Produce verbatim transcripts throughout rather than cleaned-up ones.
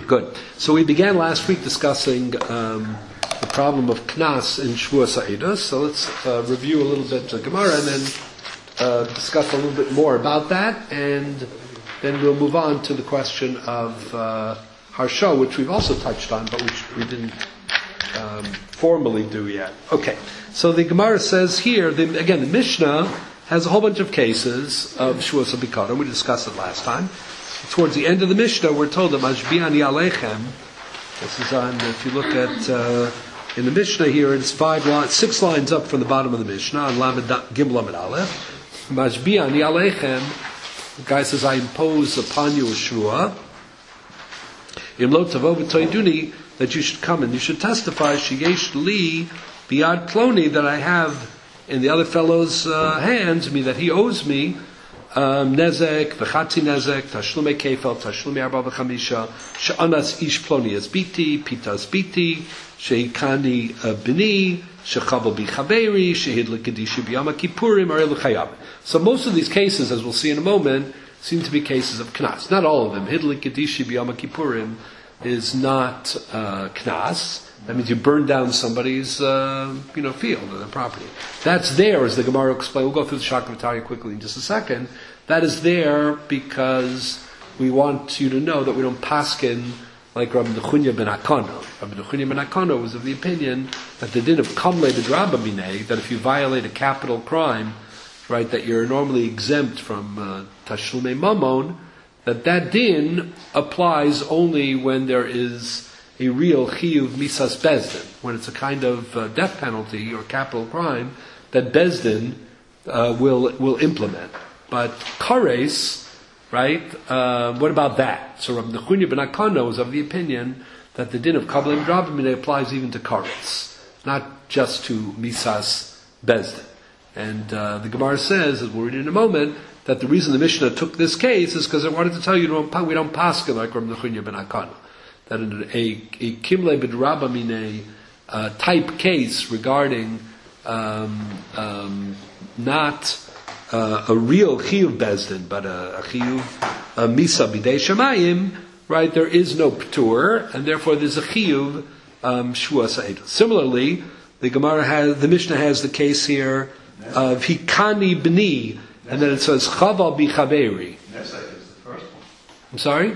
Good. So we began last week discussing um, the problem of knas in Shavuos Eidos. So let's uh, review a little bit the Gemara and then uh, discuss a little bit more about that, and then we'll move on to the question of uh, Harsha, which we've also touched on, but which we didn't um, formally do yet. Okay. So the Gemara says here, the, again, the Mishnah has a whole bunch of cases of Shavuos Bikara. We discussed it last time. Towards the end of the Mishnah, we're told that Mashbi'an Yalechem. This is on, if you look at uh, in the Mishnah here, it's five lines, six lines up from the bottom of the Mishnah on Lamed Gimel Lamed Aleph. Mashbi'an Yalechem. The guy says, "I impose upon you a shvua. Im lo tavo b'toyduni, that you should come and you should testify sheyesh li biad ploni, that I have in the other fellow's uh, hands, me that he owes me." Um, nezek, v'chatzi nezek, tashlume kefel, tashlume arba v'chamisha, she'anas ish ploni es biti, pitas biti, she'ikani bini, she'chavel b'chaveri, she'hidle kedisha b'yama kippurim, or eluchayam. So most of these cases, as we'll see in a moment, seem to be cases of knas. Not all of them. Hidle kedisha b'yama kippurim is not uh, knas. That means you burn down somebody's, uh, you know, field or their property. That's there, as the Gemara explained. We'll go through the Shakavatari quickly in just a second. That is there because we want you to know that we don't paskin like Rabbi Nechunya ben Akano. Rabbi Nechunya ben Akano was of the opinion that the din of kamle b'draba minei, that if you violate a capital crime, right, that you're normally exempt from uh, tashlume mamon, that that din applies only when there is a real chiyuv misas bezdin, when it's a kind of uh, death penalty or capital crime that bezdin uh, will will implement. But kares, right? Uh, what about that? So Rabbi Nechunya ben Akano is of the opinion that the din of kabbalah drabimine applies even to kares, not just to misas bezdin. And uh, the Gemara says, as we'll read in a moment, that the reason the Mishnah took this case is because it wanted to tell you we don't paskin like Rabbi Nechunya ben Akano. That in a, a kimle b'draba mine uh, type case regarding um, um, not uh, a real chiyuv bezdin, but a, a chiyuv a misa b'dei shemayim, right? There is no p'tur, and therefore there's a chiyuv um, shvuas eidos. Similarly, the Gemara has, the Mishnah has the case here of hikani b'ni, and then it says chaval b'chaveri. I'm sorry.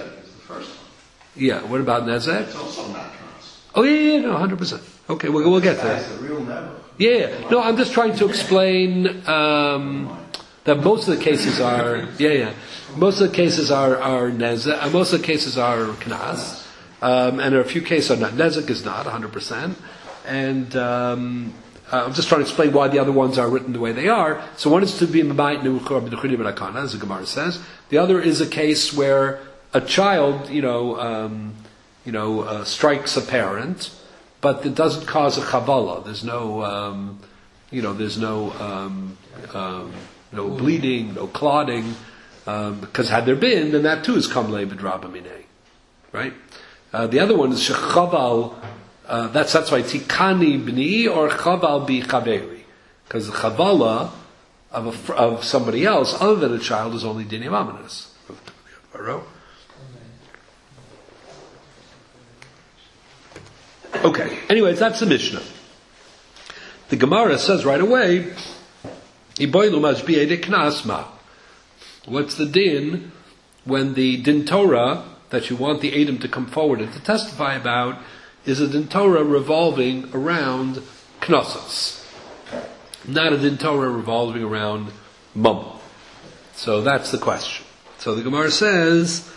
Yeah, what about Nezek? It's also not trans. Oh, yeah, yeah, no, one hundred percent. Okay, we'll, we'll get there. That's a real never. Yeah, no, I'm just trying to explain um, that most of the cases are, yeah, yeah, most of the cases are, are Nezek, uh, most of the cases are Knas, um, and there are a few cases are not. Nezek is not, one hundred percent. And um, uh, I'm just trying to explain why the other ones are written the way they are. So one is to be Mabayit Nebuchar B'Nechunya ben Akana, as the Gemara says. The other is a case where a child, you know, um, you know, uh, strikes a parent, but it doesn't cause a chavala. There's no, um, you know, there's no, um, um, no bleeding, no clotting, um, because had there been, then that too is kamle b'draba minei, right? Uh, the other one is shechaval. Uh, that's that's why tikani b'ni or chaval b'chaveri, because the chavala of a, of somebody else other than a child is only dinim amanis. Okay, anyways, that's the Mishnah. The Gemara says right away, what's the din when the din Torah that you want the Adam to come forward and to testify about is a din Torah revolving around knossos, not a din Torah revolving around mum. So that's the question. So the Gemara says,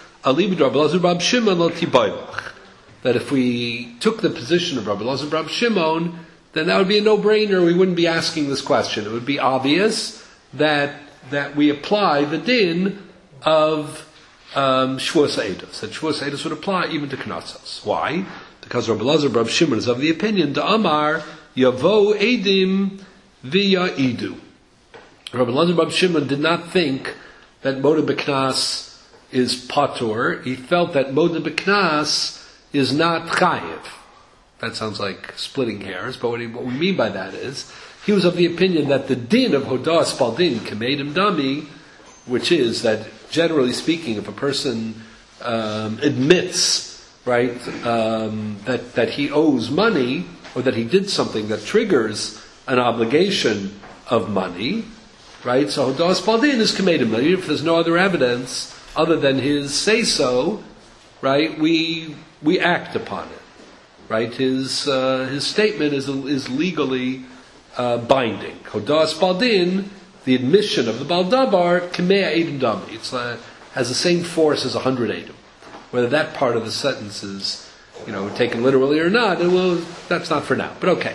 that if we took the position of Rabbi Elazar Rabbi Shimon, then that would be a no-brainer. We wouldn't be asking this question. It would be obvious that that we apply the din of um, Shavuos Eidos. That Shavuos Eidos would apply even to Knossos. Why? Because Rabbi Elazar Rabbi Shimon is of the opinion to Amar Yavo Edim Via Idu. Rabbi Elazar Rabbi Shimon did not think that Moda B'Knas is patur. He felt that Moda B'Knas is not chayiv. That sounds like splitting hairs, but what, he, what we mean by that is, he was of the opinion that the din of Hodah Spaldin Kamedim Dami, which is that generally speaking, if a person um, admits right, um, that, that he owes money, or that he did something that triggers an obligation of money, right? So Hodas Baldin is Kamedim. If there's no other evidence other than his say-so, right, we we act upon it, right? His uh, his statement is is legally uh, binding. Hodas Baldin, the admission of the Baldabar, Kamea Edim Dami. It's uh, has the same force as a hundred Edim. Whether that part of the sentence is, you know, taken literally or not, well, that's not for now. But okay.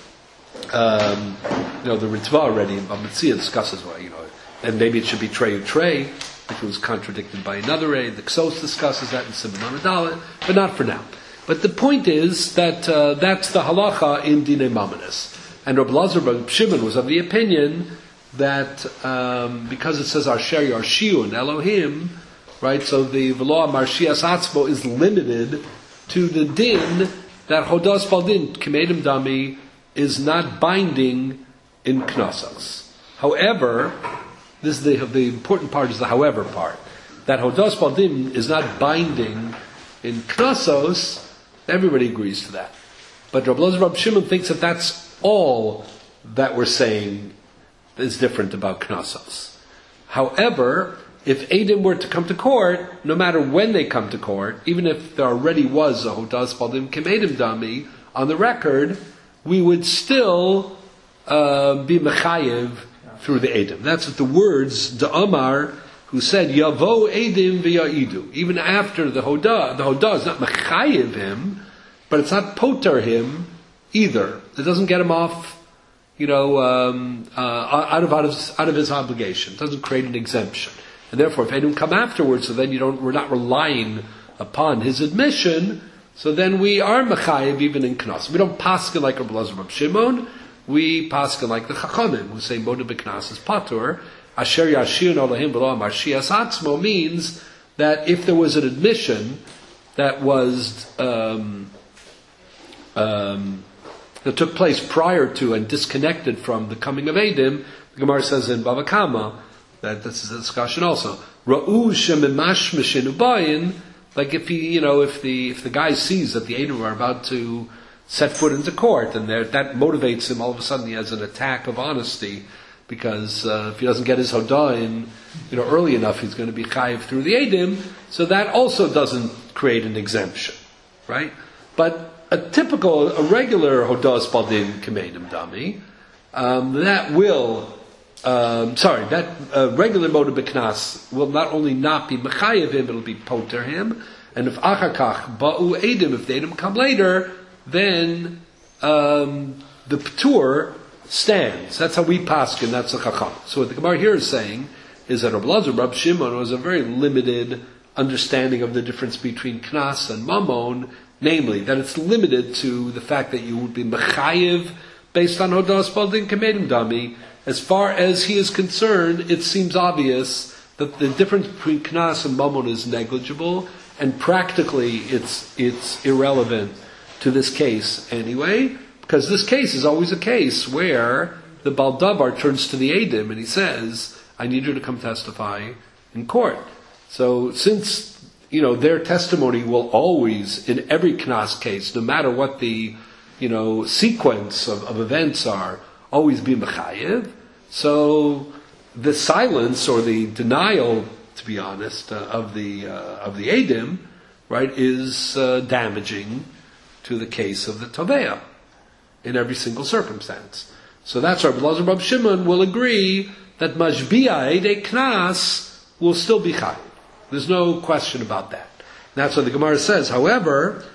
Um, you know, the Ritva already in Bamitzia discusses, well, you know, and maybe it should be Trey Trey, which was contradicted by another A. The Ksos discusses that in Simon Adalit, but not for now. But the point is that uh, that's the halacha in Dinei Mamonis. And Rabbi Lazar Bar Shimon was of the opinion that um, because it says Asher Yarshiu and Elohim, right, so the V'lo Marshias Atzmo is limited to the din that Hodas Baldin, Kamedim Dami, is not binding in Knossos. However, this is the, the important part is the however part. That Hodas Baldin is not binding in Knossos, everybody agrees to that. But Rabbi Elazar Rab Shimon thinks that that's all that we're saying is different about Knossos. However, if Eidim were to come to court, no matter when they come to court, even if there already was a Hodas Baldin Kamedim Dami on the record, we would still uh, be mechayev through the Eidim. That's what the words Da'amar, who said Yavo Eidim v'ya'idu. Even after the Hodah, the Hodah is not mechayev him, but it's not poter him either. It doesn't get him off, you know, um, uh, out of out of out of his obligation. It doesn't create an exemption. And therefore, if Eidim come afterwards, so then you don't, we're not relying upon his admission. So then we are mechayev even in Knas. We don't paskin like Rabbi Elazar Rab Shimon. We paskin like the Chachamim, who say Moda B'Knas is patur. Asher Yashir Elohim V'lo Marshias Atzmo means that if there was an admission that was um, um, that took place prior to and disconnected from the coming of Eidim, the Gemara says in Bava Kama that this is a discussion also. Ra'u shemimash mishinu bayin. Like if he, you know, if the if the guy sees that the Eidim are about to set foot into court, and that motivates him, all of a sudden he has an attack of honesty, because uh, if he doesn't get his Hodah in, you know, early enough, he's going to be chayiv through the Eidim. So that also doesn't create an exemption, right? But a typical, a regular Hodah Baldin Kamedim Dami, um, that will. Um, sorry, that uh, regular Moda B'Knas will not only not be mechayev him, it'll be poter him. And if achakach ba'u edim, if the edim come later, then um, the p'tur stands. That's how we paskin. That's the chacham. So what the Gemara here is saying is that Rabbi Elazar Rab Shimon was a very limited understanding of the difference between knas and mamon, namely that it's limited to the fact that you would be mechayev based on Hodas Baldin Kamedim Dami. As far as he is concerned, it seems obvious that the difference between Knas and Mammon is negligible, and practically it's it's irrelevant to this case anyway, because this case is always a case where the Baldabar turns to the Eidim and he says, I need you to come testify in court. So since, you know, their testimony will always, in every Knas case, no matter what the, you know, sequence of, of events are, always be mechayev. So the silence or the denial, to be honest, uh, of the uh, of the Eidim, right, is uh, damaging to the case of the Tovea in every single circumstance. So that's why Rabbi Elazar Rab Shimon will agree that Mashbi'a Eidei Knas will still be chayiv. There's no question about that. That's what the Gemara says. However,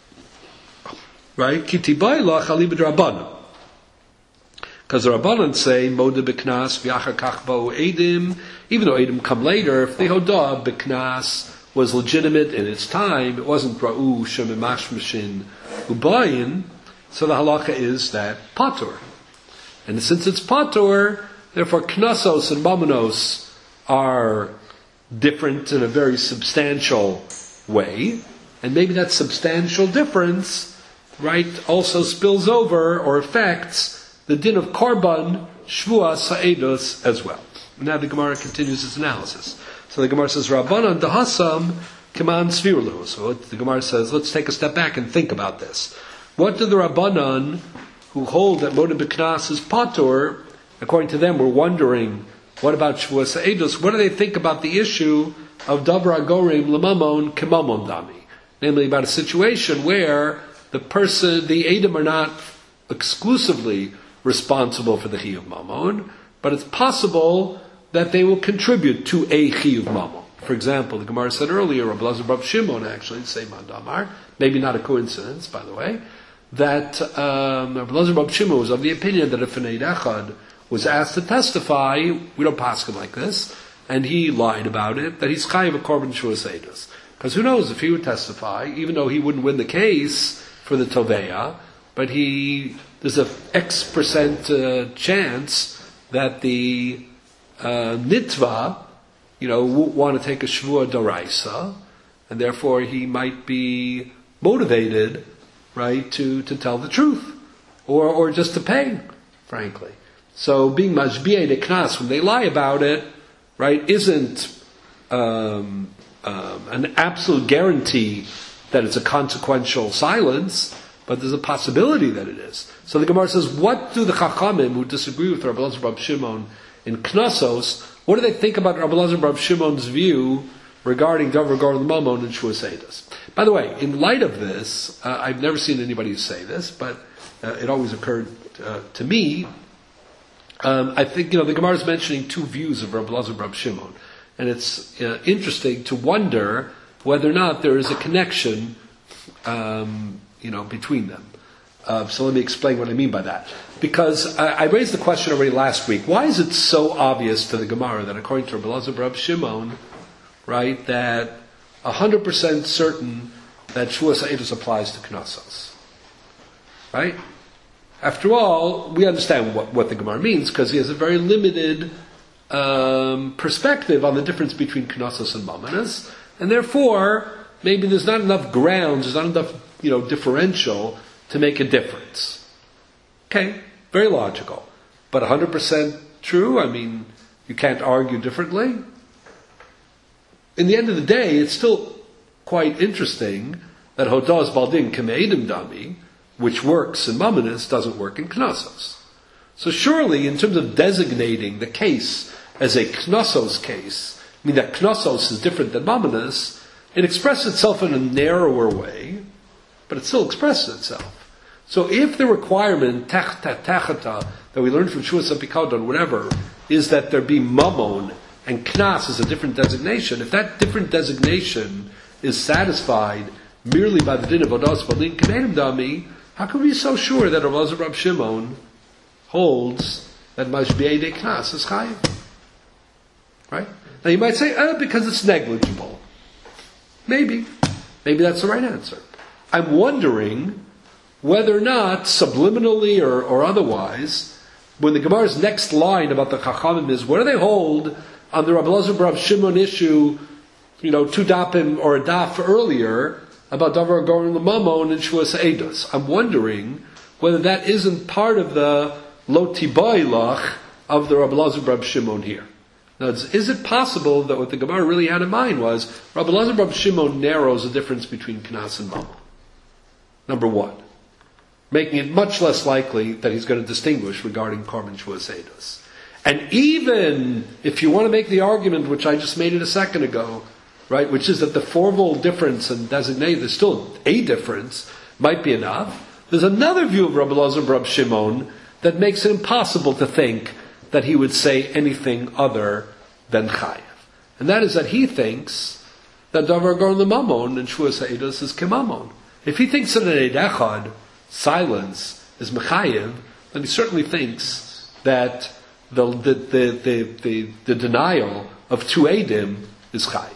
right, Kitibai la Chali b'Drabanan. Because the Rabbanan say, Moda B'Knas, V'achar Kach Ba'u Eidim, even though Eidim come later, if the Hodah B'Knas was legitimate in its time, it wasn't Ra'u Shemimash Mashin Ubayin, so the halacha is that Patur. And since it's Patur, therefore Knossos and Mamonos are different in a very substantial way, and maybe that substantial difference, right, also spills over or affects the din of Korban, Shvua, Sa'edos as well. Now the Gemara continues its analysis. So the Gemara says, Rabbanan Dahasam, Kiman Svirlu. So the Gemara says, let's take a step back and think about this. What do the Rabbanan who hold that Moed B'Knas is Patur, according to them, we're wondering, what about Shavuos Eidos? What do they think about the issue of Davar Agorim L'Mamon K'Mamon Dami? Namely, about a situation where the person, the Edom are not exclusively responsible for the Chiyuv Mamon, but it's possible that they will contribute to a Chiyuv Mamon. For example, the Gemara said earlier, Rabbi Elazar Bar Shimon, actually, the same Mandamar, maybe not a coincidence, by the way, that um, Rabbi Elazar Bar Shimon was of the opinion that if an Eid Echad was asked to testify, we don't pass him like this, and he lied about it, that he's chayiv a korban Shavuos Eidos. Because who knows, if he would testify, even though he wouldn't win the case for the Toveya, but he, there's a X percent uh, chance that the uh, Nitva, you know, won't want to take a Shavua Daraisa, and therefore he might be motivated, right, to, to tell the truth, or, or just to pay, frankly. So being Majbi'eh de Knas, when they lie about it, right, isn't um, um, an absolute guarantee that it's a consequential silence, but there's a possibility that it is. So the Gemara says, what do the Chachamim who disagree with Rabbi Elazar Bar Shimon in Knossos, what do they think about Rabbi Elazar Bar Shimon's view regarding Davar Agorim L'Mamon and Shavuos Eidos? By the way, in light of this, uh, I've never seen anybody say this, but uh, it always occurred uh, to me. Um, I think, you know, the Gemara is mentioning two views of Rabbi Elazar Bar Shimon, and it's uh, interesting to wonder whether or not there is a connection, um, you know, between them. Uh, so let me explain what I mean by that. Because I, I raised the question already last week. Why is it so obvious to the Gemara that according to Rabbi Elazar Bar Shimon, right, that one hundred percent certain that Shavuos Eidos applies to Knossos? Right? After all, we understand what, what the Gemara means because he has a very limited um, perspective on the difference between Knossos and Mamonos, and therefore maybe there's not enough grounds, there's not enough, you know, differential to make a difference. Okay, very logical, but one hundred percent true. I mean, you can't argue differently. In the end of the day, it's still quite interesting that Hodas Baldin Kameidim Dami, which works in Mamonos, doesn't work in Knossos. So surely, in terms of designating the case as a Knossos case, I mean that Knossos is different than Mamonos, it expresses itself in a narrower way, but it still expresses itself. So if the requirement, tachta tachata, that we learned from Shavuos Apikadon, whatever, is that there be Mamon, and Knas is a different designation, if that different designation is satisfied merely by the din of Hodas Baldin Kameidim Dami, how can we be so sure that Rabbi Elazar Bar Shimon holds that Majbi'eh de Knas is chayiv? Right? Now you might say, oh, because it's negligible. Maybe. Maybe that's the right answer. I'm wondering whether or not, subliminally or, or otherwise, when the Gemara's next line about the Chachamim is, what do they hold on the Rabbi Elazar Bar Shimon issue, you know, two dapim or a daf earlier, about Davar Agorim L'Mamon and Shavuos Eidos. I'm wondering whether that isn't part of the Lo Tibailach of the Rabbi Elazar Bar Shimon here. Now, is it possible that what the Gemara really had in mind was Rabbi Elazar Bar Shimon narrows the difference between Knas and Mamon? Number one, making it much less likely that he's going to distinguish regarding Korban Shavuos Eidos. And even if you want to make the argument, which I just made it a second ago, right, which is that the formal difference and designate, there's still a difference, might be enough. There's another view of Rabbi Elazar Bar Shimon that makes it impossible to think that he would say anything other than chayiv. And that is that he thinks that Davar Agorim L'Mamon and Shavuos Eidos is Kemamon. If he thinks that an Eid Echad, silence, is mechayiv, then he certainly thinks that the, the, the, the, the, the denial of two Eidim is chayiv.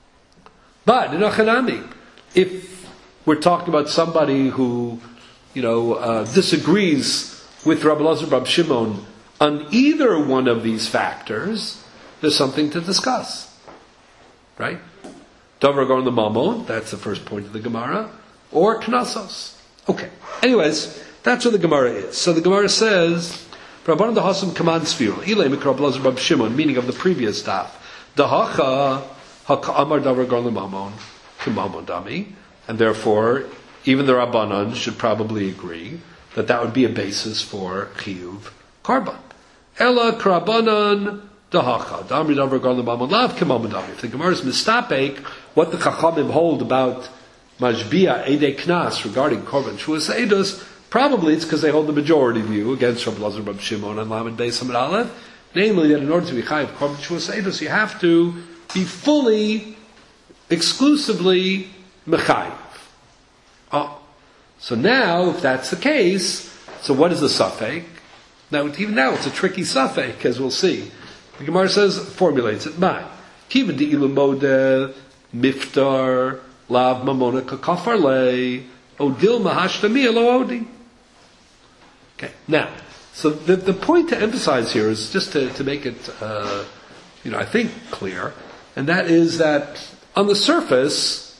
But in Achanami, if we're talking about somebody who, you know, uh, disagrees with Rabbi Elazar Bar Shimon on either one of these factors, there's something to discuss, right? Davar Agorim L'Mamon, that's the first point of the Gemara, or Knossos. Okay. Anyways, that's what the Gemara is. So the Gemara says, Rabbanan Dahasam Kaman Sfirul, Ilay Mikra Rabbi Elazar Bar Shimon, meaning of the previous daf, Dahacha Ha'Amar Davar Agorim L'Mamon. Kimamodami, and therefore, even the Rabbanan should probably agree that that would be a basis for Chiyuv Karban. Ela Krabanan Dahacha. Damri Davar Garlan Bamon Lav Kimamodami. If the Gemara is mistapek, what the Chachamim hold about Majbia Eidei Knas regarding Korban Shuas Eidos, probably it's because they hold the majority view against Rabbi Lazar, Rabbi Shimon, and Lamed Beis Hamid Aleph, namely that in order to be Chayiv Korban Shuas Eidos, you have to be fully, exclusively Mechayiv. Oh. So now, if that's the case, so what is the Safek? Now, even now, it's a tricky Safek, as we'll see. The Gemara says, formulates it, Mai. Kiva di ilamode, miftar, lav mamona kakafar le, odil mahashtami elo odi. Okay, now, so the, the point to emphasize here is just to, to make it, uh, you know, I think clear, and that is that on the surface,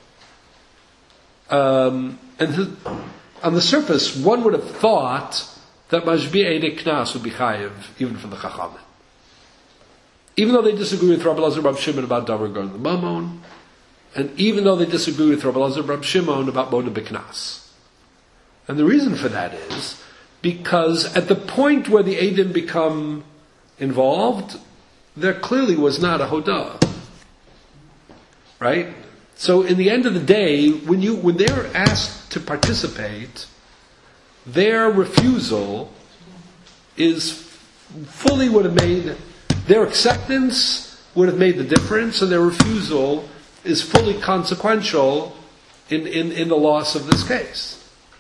um, and the, on the surface, one would have thought that Majbi Eidei Knas would be chayiv, even from the Chachamim. Even though they disagree with Rabbi Lazar, Rabbi Shimon about Davar Garlan the Mamon, and even though they disagree with Rabbi Lazar, Rabbi Shimon about Moda B'Knas. And the reason for that is because at the point where the Eidim become involved, there clearly was not a Hodah. Right? So in the end of the day, when you when they're asked to participate, their refusal is fully would have made, their acceptance would have made the difference, and their refusal is fully consequential in, in, in the loss of this case.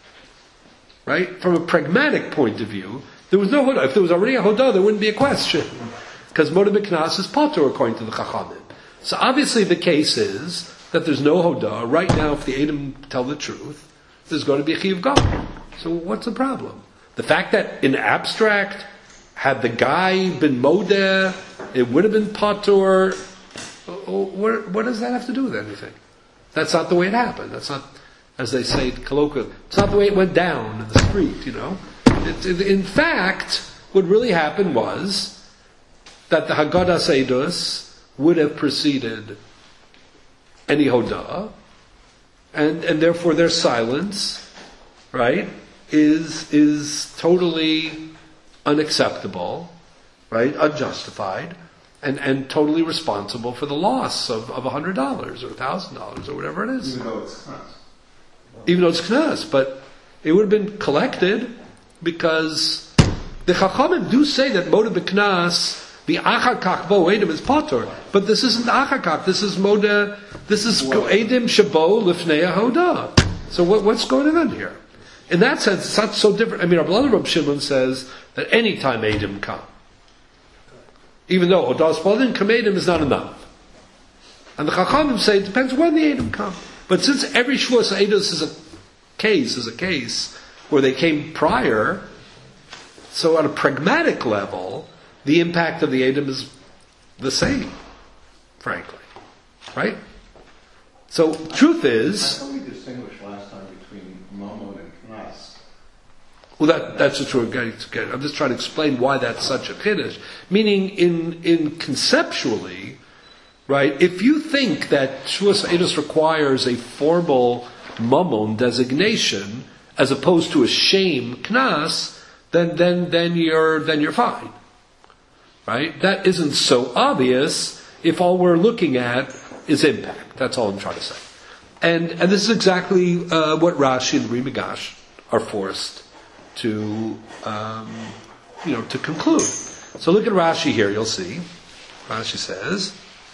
Right? From a pragmatic point of view, there was no Hodah. If there was already a Hodah, there wouldn't be a question. Because Moda B'Knas is Patur according to the Chachamim. So obviously the case is that there's no Hodah. Right now, if the Eidim tell the truth, there's going to be a Chiyuv Gam. So what's the problem? The fact that in abstract, had the guy been Modeh, it would have been Patur. What, what does that have to do with anything? That's not the way it happened. That's not, as they say colloquially, it's not the way it went down in the street, you know. It, it, in fact, what really happened was that the Haggadah Eidos would have preceded any Hodah, and, and therefore their silence, right, is, is totally unacceptable, right, unjustified, and, and totally responsible for the loss of, of one hundred dollars or one thousand dollars or whatever it is. Even though it's Knas. Even though it's Knas, but it would have been collected because the Chachamim do say that Moda B'Knas, the Achakach Bo Eidim is Patur, but this isn't Achakach, this is Moda, this is Eidim Shabo Lifnei Hodah. So what, what's going on here? In that sense, it's not so different. I mean, Rabbi Rabbi Shimon says that any time Eidim come, even though Hodah Spaldin Kameidim is not enough. And the Chachamim say it depends when the Eidim come. But since every Shavuos Eidos is a case, is a case where they came prior, so on a pragmatic level, the impact of the Eidim is the same, frankly. Right? So, truth is... How can we distinguish last time between Mamon and Knas? Well, that, that's a true. I'm just trying to explain why that's such a chiddush. Meaning, in in conceptually, right? If you think that Shavuos Eidos requires a formal Mamon designation as opposed to a shame Knas, then then then you're then you're fine, right? That isn't so obvious if all we're looking at is impact. That's all I'm trying to say. And and this is exactly uh, what Rashi and Rimigash are forced to, um, you know, to conclude. So look at Rashi here, you'll see. Rashi says,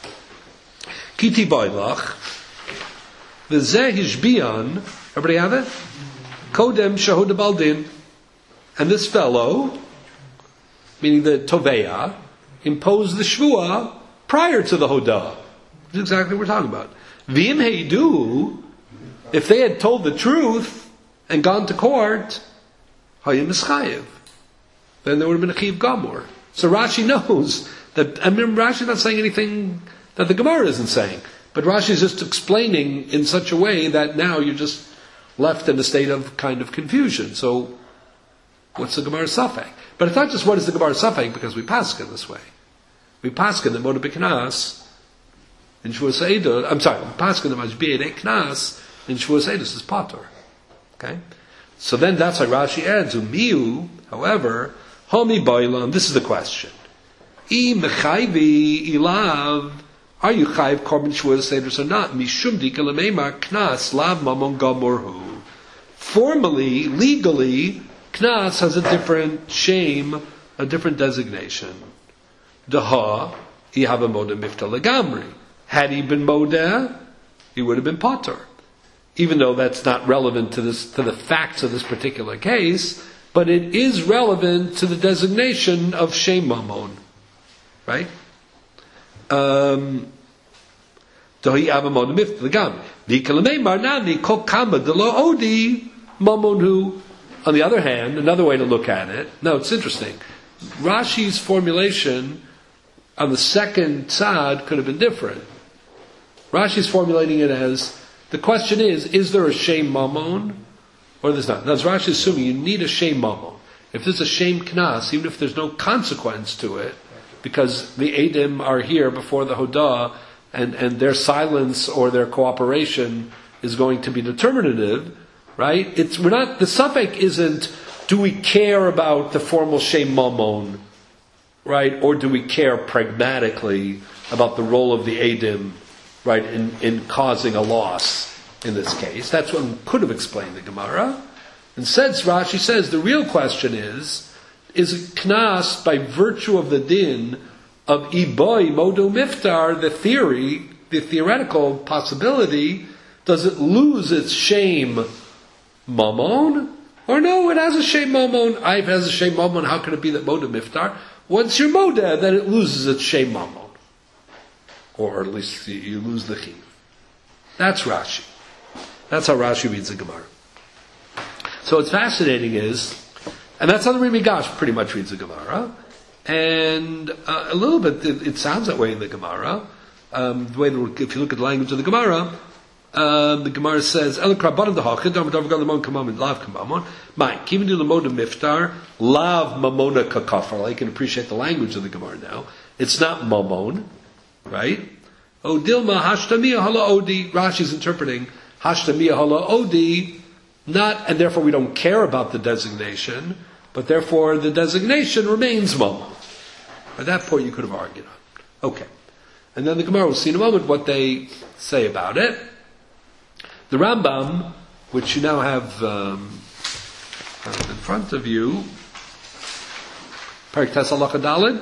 Kiti boilach, v'zeh hishbiyan, everybody have it? Kodem shahud baldin. And this fellow, meaning the Toveya, imposed the Shvuah prior to the Hodah. That's exactly what we're talking about. V'im heidu, if they had told the truth and gone to court, hayim mischayev, then there would have been a chiv gamor. So Rashi knows that, I mean, Rashi's not saying anything that the Gemara isn't saying, but Rashi is just explaining in such a way that now you're just left in a state of kind of confusion. So, what's the Gemara Safek? But it's not just what is the Gemara Safek because we paskin this way. We paskin that Moda B'Knas in Shavuos Eidos, I'm sorry, Paskin the Mashbiya de Knas in Shavuos Eidos is Pater. Okay? So then that's why Rashi adds, Umiu, however, Homi Boilam, this is the question. I Mechayvi Ilav, are you Chayv Korban Shavuos Eidos or not? Mishum Dika Lemeimar Knas Lav Mamon Gamorhu. Formally, legally, Knas has a different shame, a different designation. Daha, Ihava Moda Mifta Legamri. Had he been Moda, he would have been Pater. Even though that's not relevant to this, to the facts of this particular case, but it is relevant to the designation of Shem Mamon. Right? Um, Dahi Ihava Moda Mifta Legamri. V'ikalamei Marnani Kol Kama Delo Odi Mamonhu. On the other hand, another way to look at it, no, it's interesting. Rashi's formulation on the second tzad could have been different. Rashi's formulating it as, the question is, is there a Shem Mamon, or there's not? That's Rashi assuming you need a Shem Mamon. If there's a Shem Knas, even if there's no consequence to it, because the Eidim are here before the Hodah, and, and their silence or their cooperation is going to be determinative, right? It's, we're not, the suffix isn't, do we care about the formal Shem Mamon, right? Or do we care pragmatically about the role of the Eidim, right, in, in causing a loss in this case? That's what we could have explained the Gemara. Instead, Rashi says the real question is, is it Knas by virtue of the din of Iboy Modo Miftar, the theory, the theoretical possibility, does it lose its shame Mamon? Or no, it has a Shem Mamon. Ive has a Shem Mamon. How can it be that Moda Miftar? Once you're Moda, then it loses its Shem Mamon. Or at least you lose the Chiv. That's Rashi. That's how Rashi reads the Gemara. So what's fascinating is, and that's how the Rimigash pretty much reads the Gemara, and uh, a little bit, it, it sounds that way in the Gemara. Um, the way that, if you look at the language of the Gemara, Um, the Gemara says, "El krabanim dehachid, am davar galamon kamamon lav kamamon." Mike, even do the mode of miftar, lav mamona kakafar. I can appreciate the language of the Gemara now. It's not mamon, right? O dilma hashtamiya hala odi. Rashi's interpreting hashtamiya hala odi, not, and therefore we don't care about the designation, but therefore the designation remains mamon. At that point, you could have argued on. Okay, and then the Gemara will see in a moment what they say about it. The Rambam, which you now have um, in front of you, Parak Tes Halacha Daled.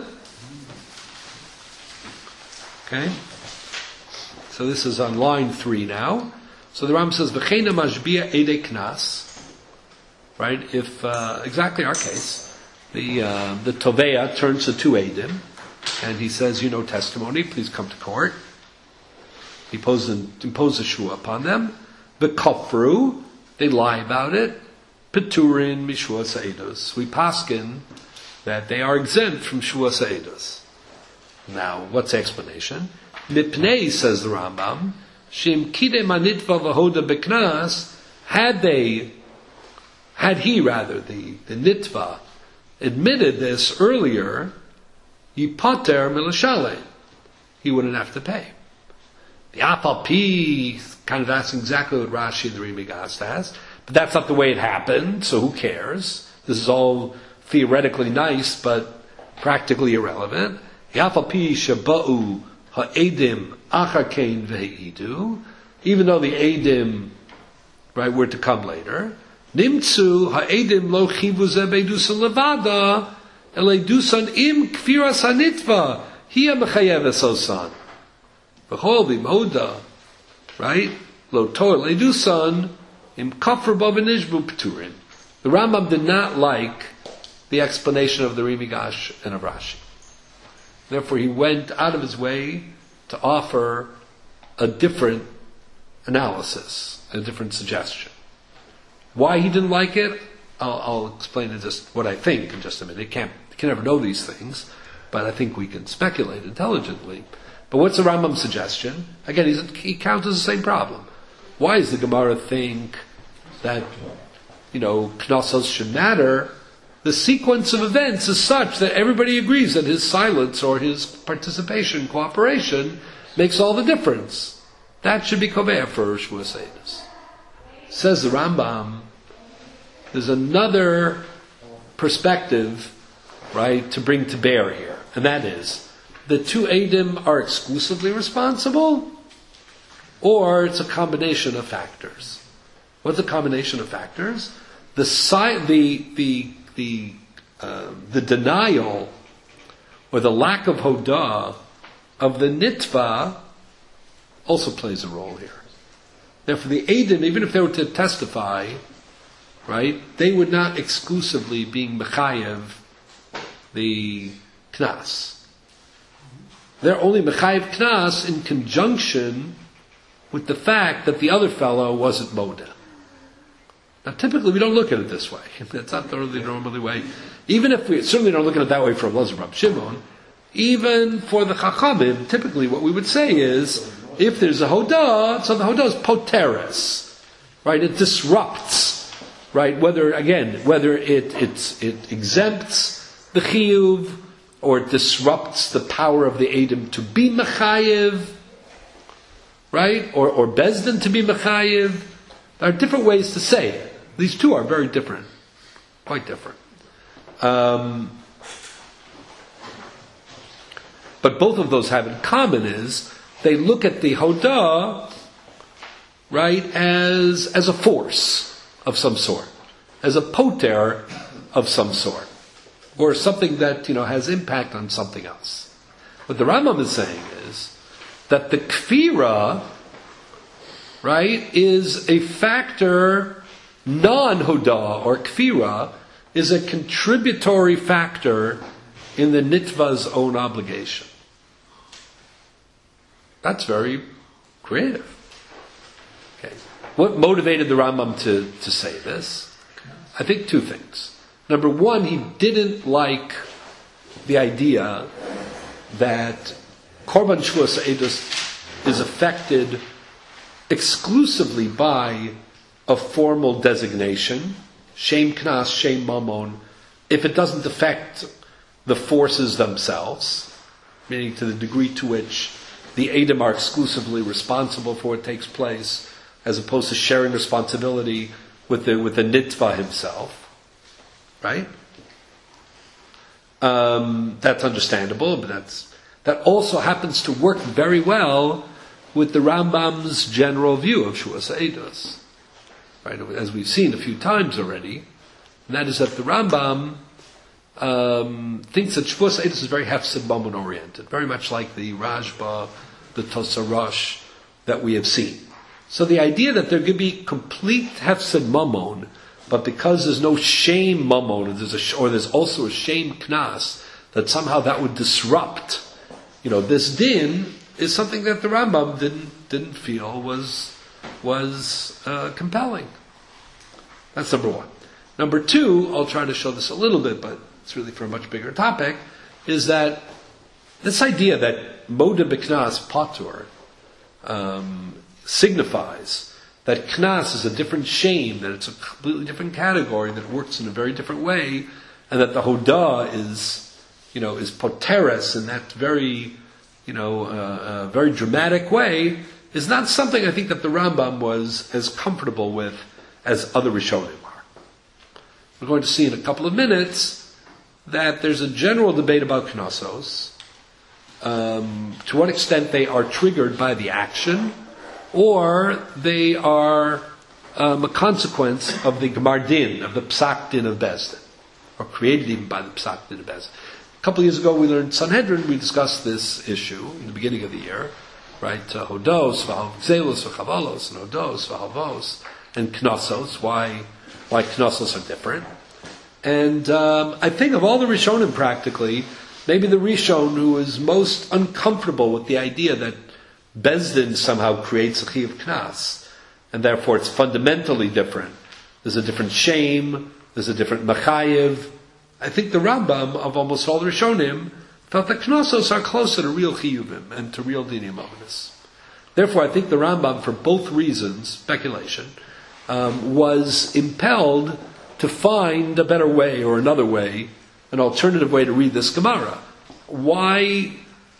Okay, so this is on line three now. So the Rambam says, "V'cheina mashbiya edei knas." Right? If uh, exactly our case, the uh, the Toveya turns to two edim, and he says, "You know testimony. Please come to court." He imposes impose a shua upon them. The kafru, they lie about it. Peturin mishuas eidos. We paskin that they are exempt from shuas eidos. Now, what's the explanation? Mipnei, says the Rambam, shim kide manitva v'hoda beknas. Had they, had he rather the the nitva admitted this earlier, yipater milashale, he wouldn't have to pay. The Apal Pi kind of asking exactly what Rashi and the Rimigas asked, but that's not the way it happened, so who cares? This is all theoretically nice, but practically irrelevant. The Apal Pi Shaba'u Ha'edim Achakain Ve'idu, even though the Edim, right, were to come later, Nimtzu Ha'edim Lo Chivu Zebedusan Levada, Eledusan Im Kfiras Hanitva, Hiya Mechayeves Osan. Right? Lo Torah Ledusan im Kafir Bavanishbu Pturin. The Rambam did not like the explanation of the Rimigash and of Rashi. Therefore, he went out of his way to offer a different analysis, a different suggestion. Why he didn't like it, I'll, I'll explain in just what I think in just a minute. You can't, you can never know these things, but I think we can speculate intelligently. But what's the Rambam's suggestion? Again, he's, he counters the same problem. Why does the Gemara think that, you know, Knossos should matter? The sequence of events is such that everybody agrees that his silence or his participation, cooperation, makes all the difference. That should be kovea for Shavuos Eidos. Says the Rambam, there's another perspective, right, to bring to bear here, and that is, the two Eidim are exclusively responsible, or it's a combination of factors. What's a combination of factors? The si- the the the uh, the denial or the lack of hodah of the nitva also plays a role here. Therefore, the Eidim, even if they were to testify, right, they would not exclusively being mechayev the knas. They're only mechayev knas in conjunction with the fact that the other fellow wasn't moda. Now, typically, we don't look at it this way. That's not the really normally way. Even if we certainly don't look at it that way for Elazar Rab Shimon, even for the Chachamim, typically what we would say is, if there's a hodah, so the hodah is poteres, right? It disrupts, right? Whether again, whether it it it exempts the chiyuv or it disrupts the power of the Eidim to be mechayev, right? Or or bezdin to be mechayev. There are different ways to say it. These two are very different, quite different. Um, but both of those have in common is they look at the hodah, right, as as a force of some sort, as a poter of some sort, or something that, you know, has impact on something else. What the Rambam is saying is that the kfira, right, is a factor, non-hodah or kfira, is a contributory factor in the nitva's own obligation. That's very creative. Okay. What motivated the Rambam to, to say this? I think two things. Number one, he didn't like the idea that Korban Shavuos Eidos is affected exclusively by a formal designation, Shem Knas, Shem Mamon, if it doesn't affect the forces themselves, meaning to the degree to which the Eidim are exclusively responsible for what takes place, as opposed to sharing responsibility with the with the nitva himself, right? Um, that's understandable, but that's that also happens to work very well with the Rambam's general view of Shavuos Eidos, right? As we've seen a few times already, and that is that the Rambam um, thinks that Shavuos Eidos is very hefsed mamon oriented, very much like the Rashba, the Tosar Rosh that we have seen. So the idea that there could be complete hefsed mamon, but because there's no shame mamon, or there's, a, or there's also a shame knas, that somehow that would disrupt, you know, this din, is something that the Rambam didn't didn't feel was was uh, compelling. That's number one. Number two, I'll try to show this a little bit, but it's really for a much bigger topic, is that this idea that moda b'knas patur um, signifies that knas is a different shame, that it's a completely different category, that works in a very different way, and that the hodah is, you know, is poteres in that very, you know, uh, uh, very dramatic way, is not something I think that the Rambam was as comfortable with as other Rishonim are. We're going to see in a couple of minutes that there's a general debate about knossos, um, to what extent they are triggered by the action, or they are um, a consequence of the Gemar Din, of the Psak Din of Bezdin, or created even by the Psak Din of Bezdin. A couple of years ago we learned Sanhedrin, we discussed this issue in the beginning of the year, right? Uh, hodos, v'halzelos, v'chavalos, and hodos, v'halvos, and knossos, why, why knossos are different. And um, I think of all the Rishonim practically, maybe the Rishon who is most uncomfortable with the idea that Bezdin somehow creates a chiyuv knas, and therefore it's fundamentally different. There's a different shame, there's a different machayev. I think the Rambam of almost all the Rishonim felt that knossos are closer to real chiyuvim and to real dinim ominous. Therefore, I think the Rambam, for both reasons, speculation, um, was impelled to find a better way or another way, an alternative way to read this Gemara. Why,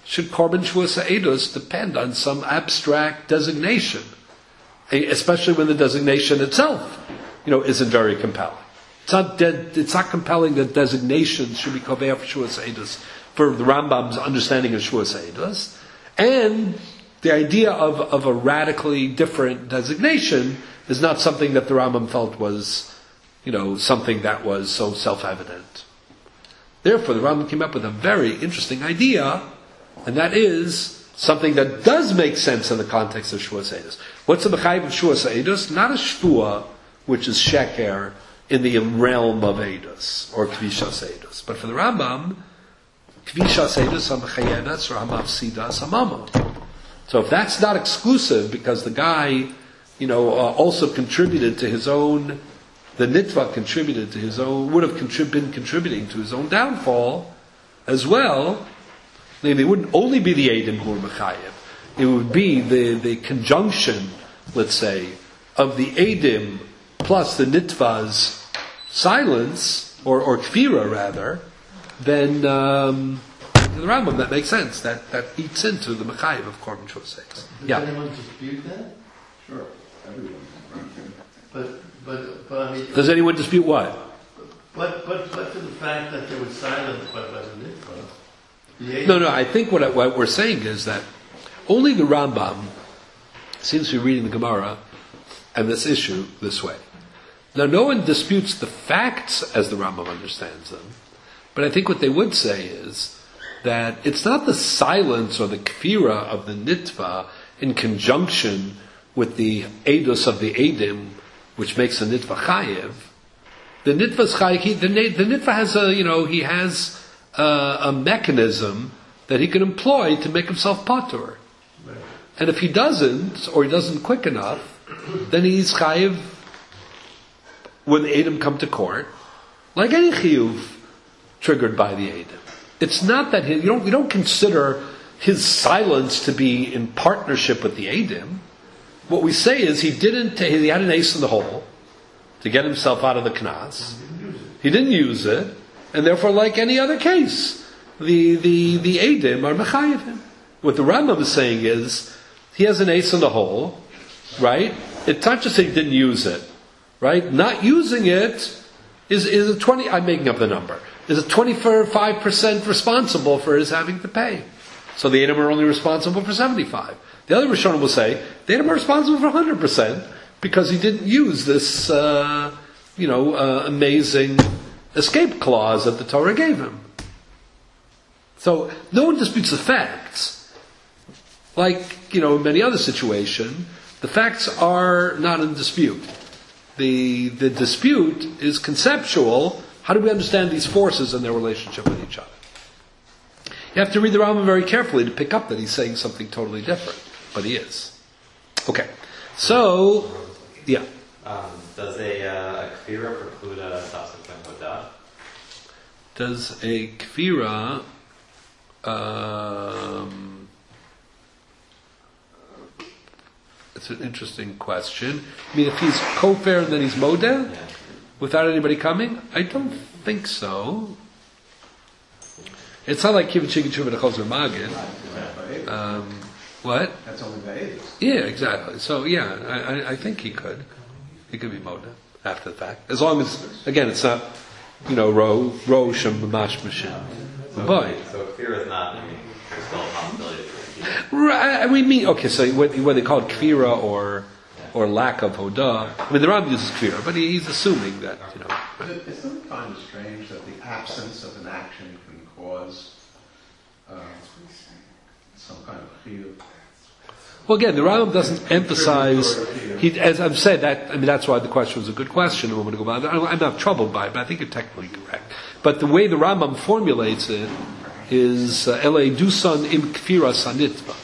should Korban Shavuos Ha'edus depend on some abstract designation, especially when the designation itself, you know, isn't very compelling. It's not dead, it's not compelling that designations should be Kovei for Shavuos Ha'edus for the Rambam's understanding of Shavuos Ha'edus, and the idea of, of a radically different designation is not something that the Rambam felt was, you know, something that was so self-evident. Therefore, the Rambam came up with a very interesting idea, and that is something that does make sense in the context of Shavuos Ha'edus. What's the Mechayiv of Shavuos Ha'edus? Not a Shvua, which is Sheker in the realm of Edus, or Kvishas Ha'edus. But for the Rambam, Kvishas Ha'edus HaMechayedes or HaMafsidas HaMamon. So if that's not exclusive, because the guy, you know, uh, also contributed to his own, the Nitva contributed to his own, would have contrib- been contributing to his own downfall as well, it wouldn't only be the Eidim who were Mechayev. It would be the, the conjunction, let's say, of the Eidim plus the Nitva's silence, or, or Kfira rather, then um, the Rambam, that makes sense. That that eats into the Mechayev of Korban Shavuos Ha'edus. Does Yeah. anyone dispute that? Sure, everyone. But, but, but I mean... Does anyone dispute what? But, but, but for the fact that they were silenced by, by the Nitva, the Eidim- No, no, I think what, I, what we're saying is that only the Rambam seems to be reading the Gemara and this issue this way. Now, no one disputes the facts as the Rambam understands them, but I think what they would say is that it's not the silence or the kfira of the nitva in conjunction with the edus of the edim, which makes the nitva chayiv. The nitva's chayiv, the, the nitva has a, you know, he has a, a mechanism that he can employ to make himself patur. And if he doesn't, or he doesn't quick enough, then he's chayiv when the edim come to court, like any chiyuv triggered by the edim. It's not that he, you don't you don't consider his silence to be in partnership with the edim. What we say is he didn't. He had an ace in the hole to get himself out of the knas. He didn't use it, and therefore, like any other case, the the the edim are mechayiv him. What the Rambam is saying is he has an ace in the hole, right? It's not just that he didn't use it, right? Not using it is is a twenty. I'm making up the number. Is a twenty-five percent responsible for his having to pay. So the Edom are only responsible for seventy-five. The other Rishonim will say the Edom are responsible for one hundred percent because he didn't use this, uh, you know, uh, amazing escape clause that the Torah gave him. So no one disputes the facts. Like, you know, in many other situations, the facts are not in dispute. The the dispute is conceptual. How do we understand these forces and their relationship with each other? You have to read the Rambam very carefully to pick up that he's saying something totally different, but he is. Okay, so yeah. Um, does a, uh, a kfira preclude a subsequent hodah? Does a kfira um, it's an interesting question. I mean, if he's kofar and then he's modeh, Yeah. without anybody coming? I don't think so. It's not like Kivin Chicken Chuvah Chozer Magid. Um, what? That's only the Edus. Yeah, exactly. So yeah, I, I, I think he could. He could be Moda after the fact, as long as again it's not, you know, ro ro shem b'mash machine. But So kfira is not, I mean, there's still a possibility for it. right, we mean okay. So what, what they call it kfira or or lack of hodah. I mean, the Rambam uses kfira, but he, he's assuming that, you know. But it- Isn't it kind of strange that the absence of an action can cause uh, some kind of chiyuv? Well, again, the Rambam doesn't emphasize. He, as I've said, that I mean that's why the question was a good question a moment ago. But I'm I'm not troubled by it, but I think you're technically correct. But the way the Rambam formulates it is "Ele dusan im kfira sanitva."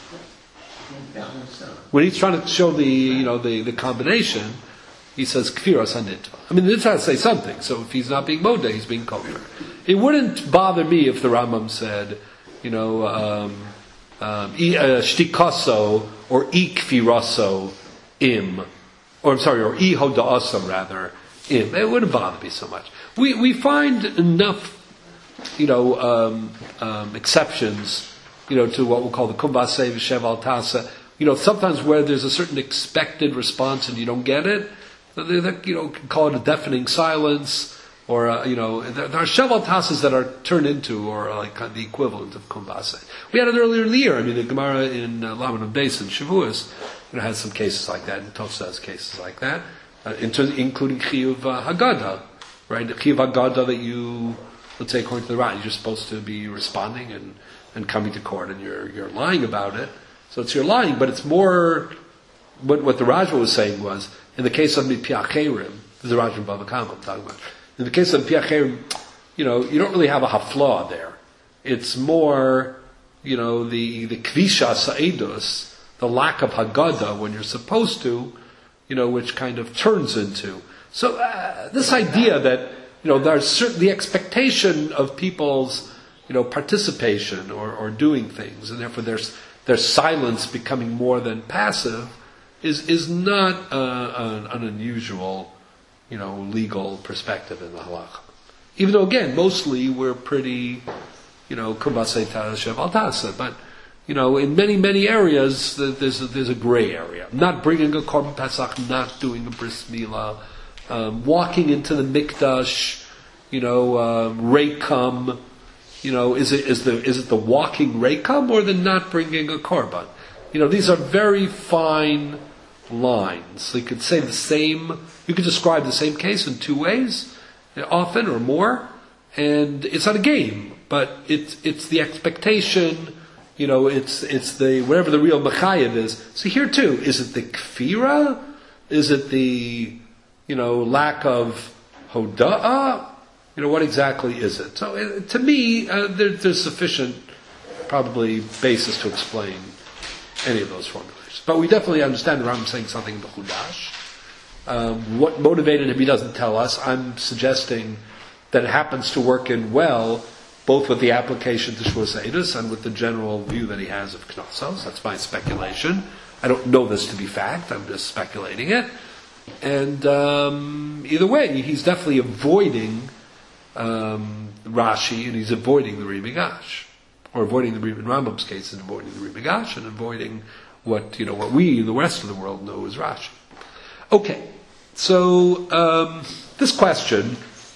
When he's trying to show the you know the, the combination, he says kfira sanitva. I mean, they're trying to say something. So if he's not being moda, he's being kofir. It wouldn't bother me if the Rambam said, you know, um, um, shtikaso or ikfiraso im, or I'm sorry, or ihodaaso rather im. It wouldn't bother me so much. We we find enough, you know, um, um, exceptions you know, to what we'll call the kumbase v'shev tasa. You know, sometimes where there's a certain expected response and you don't get it, they, they, you know, can call it a deafening silence, or uh, you know, there, there are shev tasas that are turned into, or like kind of the equivalent of kumbase. We had it earlier in the year. I mean, the Gemara in uh, Laman and Beis and Shavuos, you know, has some cases like that, and Tosha has cases like that, uh, including chiyuv uh, haggadah, right? The chiyuv haggadah that you, let's say, according to the Ran, you're supposed to be responding and, and coming to court, and you're you're lying about it. So it's you're lying, but it's more. What what the Rajva was saying was, in the case of mipiacherim, this is the Rajva Bava Kama I'm talking about. In the case of mipiacherim, you know, you don't really have a haflah there. It's more, you know, the the kvisha sa'edus, the lack of haggadah when you're supposed to, you know, which kind of turns into. So uh, this idea that, you know, there's certain the expectation of people's, you know, participation or, or doing things, and therefore there's there's silence becoming more than passive, is is not uh, an, an unusual, you know, legal perspective in the halacha. Even though, again, mostly we're pretty, you know, kumbasei shev al tasa, but, you know, in many, many areas, there's a, there's a gray area. Not bringing a korban pesach, not doing a bris milah, um, walking into the mikdash, you know, um, reikam, you know, is it is the is it the walking reikam or the not bringing a korban? You know, these are very fine lines. So you could say the same, you could describe the same case in two ways, often or more, and it's not a game, but it's it's the expectation, you know, it's it's the, whatever the real mechayev is. So here too, is it the kfira? Is it the, you know, lack of hoda'ah? You know, what exactly is it? So it, to me, uh, there, there's sufficient, probably, basis to explain any of those formulations. But we definitely understand the Rambam saying something in the Chudash. Um, what motivated him, he doesn't tell us. I'm suggesting that it happens to work in well, both with the application to Shavuos Eidos and with the general view that he has of Knossos. That's my speculation. I don't know this to be fact. I'm just speculating it. And um, either way, he's definitely avoiding um, Rashi, and he's avoiding the Rimigash. Or avoiding the in Rambam's case, and avoiding the Rimigash, and avoiding what, you know, what we, the rest of the world, know as Rashi. Okay, so um, this question,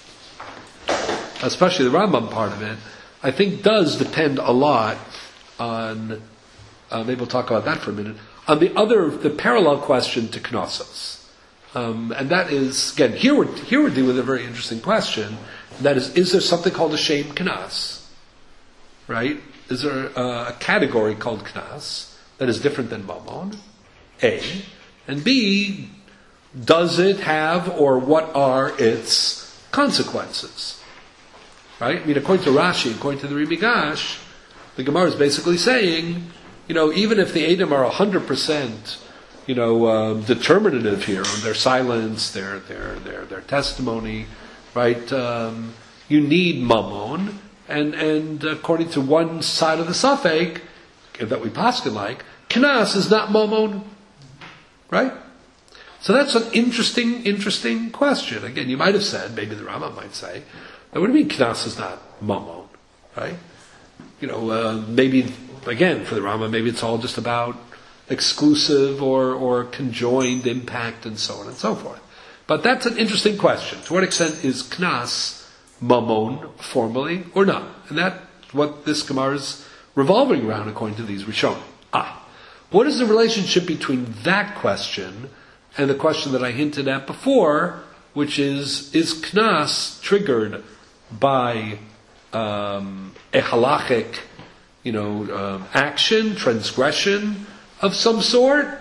especially the Rambam part of it, I think does depend a lot on, uh, maybe we'll talk about that for a minute, on the other, the parallel question to Knossos. Um, and that is, again, here we're, here we're dealing with a very interesting question, and that is, is there something called a shame Knas? Right? Is there a, a category called Knas that is different than Mammon? A. And B, does it have, or what are its consequences? Right? I mean, according to Rashi, according to the Rimigash, the Gemara is basically saying, you know, even if the Edom are one hundred percent, you know, um, determinative here on their silence, their their their their testimony, right? Um, you need Mammon, and and according to one side of the Safek that we paskin like, Knas is not Mammon, right? So that's an interesting, interesting question. Again, you might have said, maybe the Rambam might say, what do you mean Knas is not Mammon, right? You know, uh, maybe, again, for the Rambam, maybe it's all just about exclusive or, or conjoined impact and so on and so forth. But that's an interesting question. To what extent is Knas Mammon formally or not? And that's what this Gemara is revolving around according to these Rishonim. Ah, what is the relationship between that question and the question that I hinted at before, which is, is Knas triggered by um, a halachic, you know, um, action, transgression of some sort,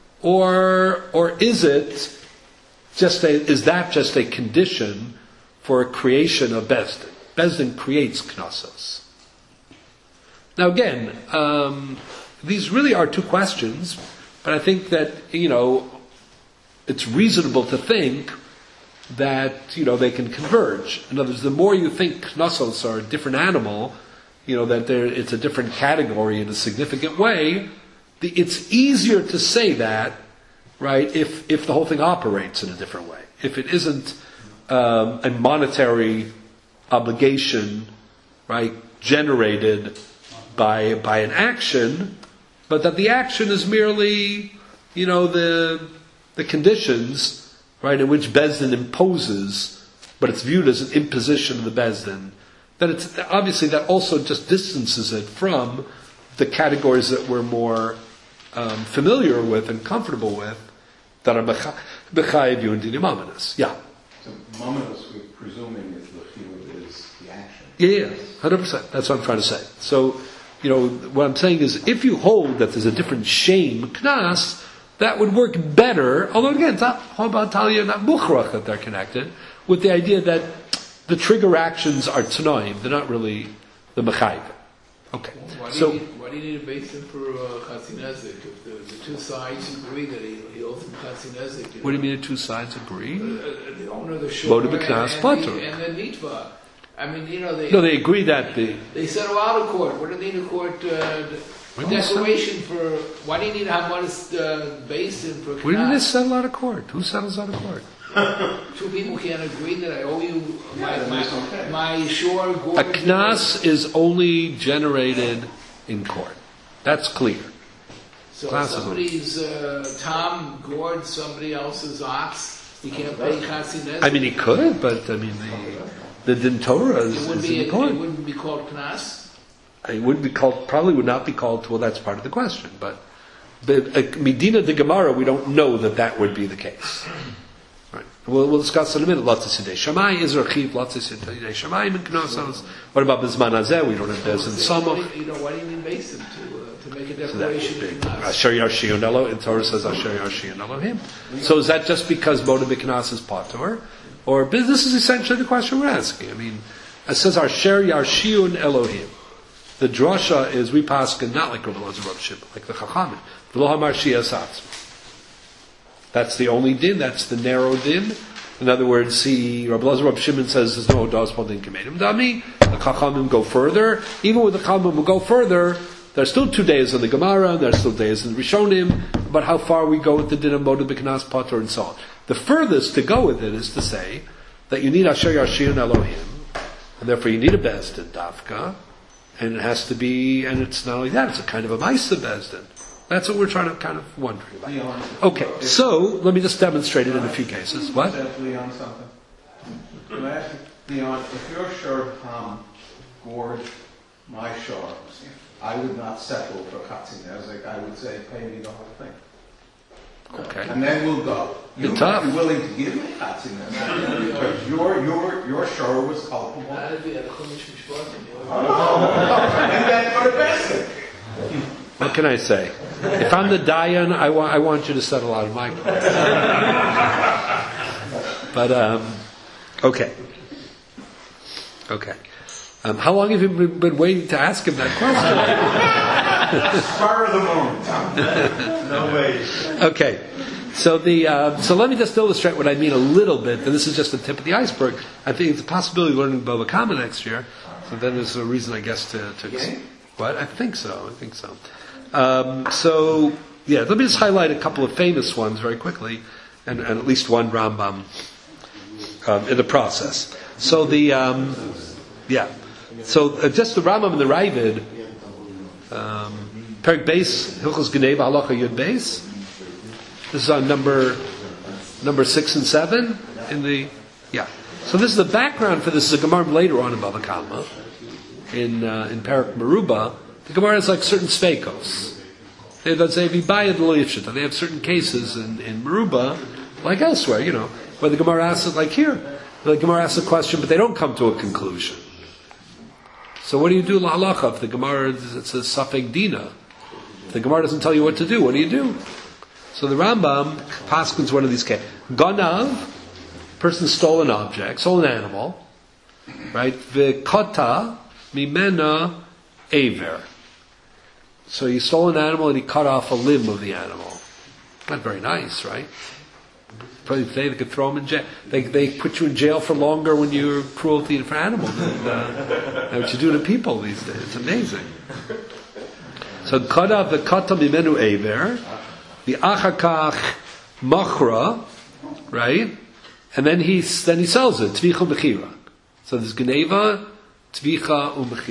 or or is it just a, is that just a condition for a creation of Bezdin? Bezdin creates Knossos. Now again, um, these really are two questions, but I think that, you know, it's reasonable to think that, you know, they can converge. In other words, the more you think Knossos are a different animal, you know, that it's a different category in a significant way, the, it's easier to say that, right, if, if the whole thing operates in a different way. If it isn't um, a monetary obligation, right, generated by by an action, but that the action is merely, you know, the the conditions, right, in which Bezdin imposes, but it's viewed as an imposition of the Bezdin. That it's obviously that also just distances it from the categories that we're more um, familiar with and comfortable with, that are bechayev you and dini mamonos. Yeah. So mamonos, we're presuming is the field is the action. Yeah, yeah, hundred percent. That's what I'm trying to say. So, you know, what I'm saying is, if you hold that there's a different shame knas, that would work better. Although again, it's not about talia, not buchrach that they're connected with the idea that the trigger actions are tanoim. They're not really the mechayiv. Okay. Why do, so, you need, why do you need a basin for uh, Chatzinezik? If the, the two sides agree that he, he owes him Chatzinezik. What do you mean the two sides agree? Uh, uh, the owner of the shore Moed and, b'knas and, patur. the, and the Nitva. I mean, you know, they... No, they agree that the... They settle out of court. What do they need a court uh, declaration for... Why do you need a Hamadis uh, basin for Knas? What do you mean they settle out of court? Who settles out of court? Two people can't agree that I owe you my, Yeah, my, that's okay. my shore... A Gordon, knas is only generated in court. That's clear. So Knas if is somebody's uh, Tom gored somebody else's ox, he can't pay Chatzinezik. I mean, he could, but I mean, the, the Din Torah is, It wouldn't, is be, in it, court. it wouldn't be called Knas. It would be called, probably would not be called, well, that's part of the question, but, but uh, Medina de Gemara, we don't know that that would be the case. Right. We'll, we'll discuss in a minute. Lots of Sidei Shammai, Israel Chiv, lots of Sidei Shammai, and Knossos. What about Bizman Hazeh? We don't have Bez and Samo. You know, why do you need basin to, uh, to make a So that would declaration be of Knas? Asher Yarshion Elo, in Torah says Asher Yarshion Elohim. So is that just because Moed b'knas is patur? Or, but this is essentially the question we're asking. I mean, it says Asher Yarshion Elohim. The drasha is we paskin not like Rabbi Elazar Rav Shimon, like the Chachamim. V'lo hamar shias atzma. That's the only din. That's the narrow din. In other words, see, Rabbi Elazar Rav Shimon says there's no dos din kamedim dami. The Chachamim go further. Even with the Chachamim will go further, there's still two days in the Gemara, there's still days in the Rishonim, about how far we go with the din of Moed b'knas patur and so on. The furthest to go with it is to say that you need Asher Yarshion Elohim, and therefore you need a Bezdin Dafka, and it has to be, and it's not only that, it's a kind of a Maisa Bezdin. That's what we're trying to kind of wondering about. Leon, Okay, so let me just demonstrate it in a few cases. What? Can I ask Leon something? Can I ask you, Leon, if your shor Tom gored my shor, I would not settle for Chatzinezik. I would say, pay me the whole thing. Okay. And then we'll go. You It's might tough. be willing to give me Chatzinezik, but your your your shor was culpable. That'd be a Chumash Mishpatim. And then for the best. What can I say? If I'm the Dayan, I want, I want you to settle out of my court. But, um, okay. Okay. Um, how long have you been, been waiting to ask him that question? Spur of the moment. No way. Okay. So the, uh, so let me just illustrate what I mean a little bit, and this is just the tip of the iceberg. I think it's a possibility of learning Bava Kama next year, so then there's a reason, I guess, to, to, Okay. what? I think so, I think so. Um, so, yeah, let me just highlight a couple of famous ones very quickly, and, and at least one Rambam um, in the process. So the, um, yeah, so uh, just the Rambam and the Ravid, um, Perik Beis, Hilchos Geneva Halacha Yud Beis. This is on number number six and seven in the, yeah. So this is the background for this. Is a Gemara later on in Bava Kama, in uh, in Perik Meruba. The Gemara has like certain sveikos. They don't say v'bayad lo yifshita. They have certain cases in, in Meruba, like elsewhere, you know, where the Gemara asks it, like here, the Gemara asks a question, but they don't come to a conclusion. So what do you do la halacha if the Gemara it's a safek dina? If the Gemara doesn't tell you what to do, what do you do? So the Rambam paskins one of these cases. Ganav, person stole an object, stole an animal, right? V'kota mimena aver. So he stole an animal and he cut off a limb of the animal. Not very nice, right? Probably today they could throw him in jail. They they put you in jail for longer when you're cruelty for animals than, uh, than what you do to people these days. It's amazing. So cut off the kata mimenu aver, the achakach machra, right? And then he then he sells it tvicha umechira. So there's geneva, tvicha umechira.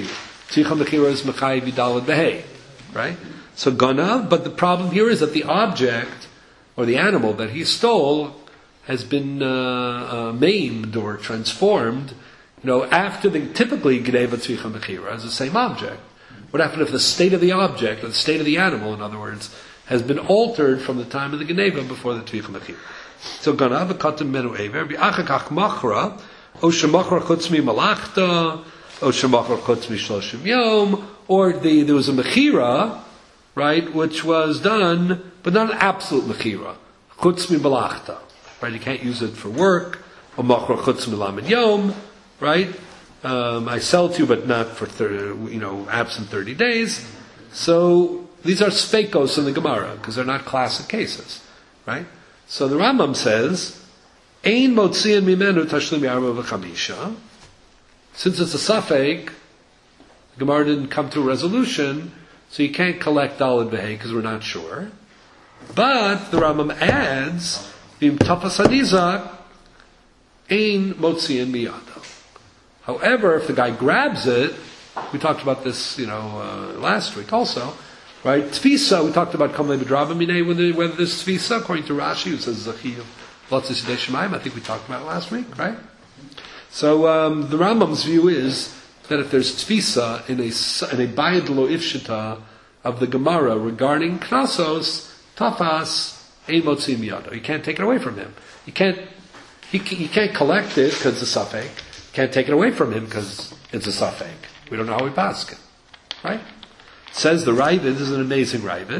Tzicha Mechira is Mechayev Yidalad Behei, right? So Ganav, but the problem here is that the object, or the animal that he stole, has been uh, uh, maimed or transformed, you know, after the, typically Gneva Tzicha Mechira is the same object. What happened if the state of the object, or the state of the animal, in other words, has been altered from the time of the Gneva before the Tzicha Mechira? So Ganav, Katim Menu Ever, Bi'achakach Machra, O Shemachra Chutz Mi Malachta, O Shemachra Chutz Mi Shloshim Yom, or the, there was a Mechira, right, which was done, but not an absolute Mechira. Chutz Mi Malachta. Right, you can't use it for work. Or Machra Chutz Mi Lamed Yom, right? Um, I sell to you, but not for thirty, you know, absent thirty days. So these are spekos in the Gemara because they're not classic cases, right? So the Rambam says, "Ein motzian mimenu tashlim yarba v'chamisha." Since it's a safek, the Gemara didn't come to a resolution, so you can't collect daled v'hei because we're not sure. But the Rambam adds, "V'im tapas hadizak, ein motzian miyado." However, if the guy grabs it, we talked about this, you know, uh, last week also, right? Tfisa, we talked about Kamei B'draba Minei, whether, whether this Tfisa, according to Rashi, who says Zachiv Lotzis Yidei Shemaim, I think we talked about it last week, right? So, um, the Rambam's view is that if there's Tfisa in a, in a Bayad Lo Ifshita of the Gemara regarding Knasos, Tafas, Ein Motzi Miyado. You can't take it away from him. You can't, he, he can't collect it because it's a Safek. Can't take it away from him because it's a safek. We don't know how we pass it. Right? Says the Ravid, this is an amazing Ravid.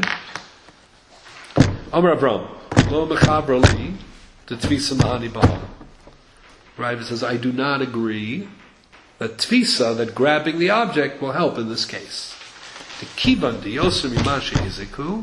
Amar Avram, Lo mechaber li, the Tvisa Mahani Baal. Ravid says, I do not agree that Tvisa, that grabbing the object, will help in this case. The Kiban di Yosem Yimashi Yiziku,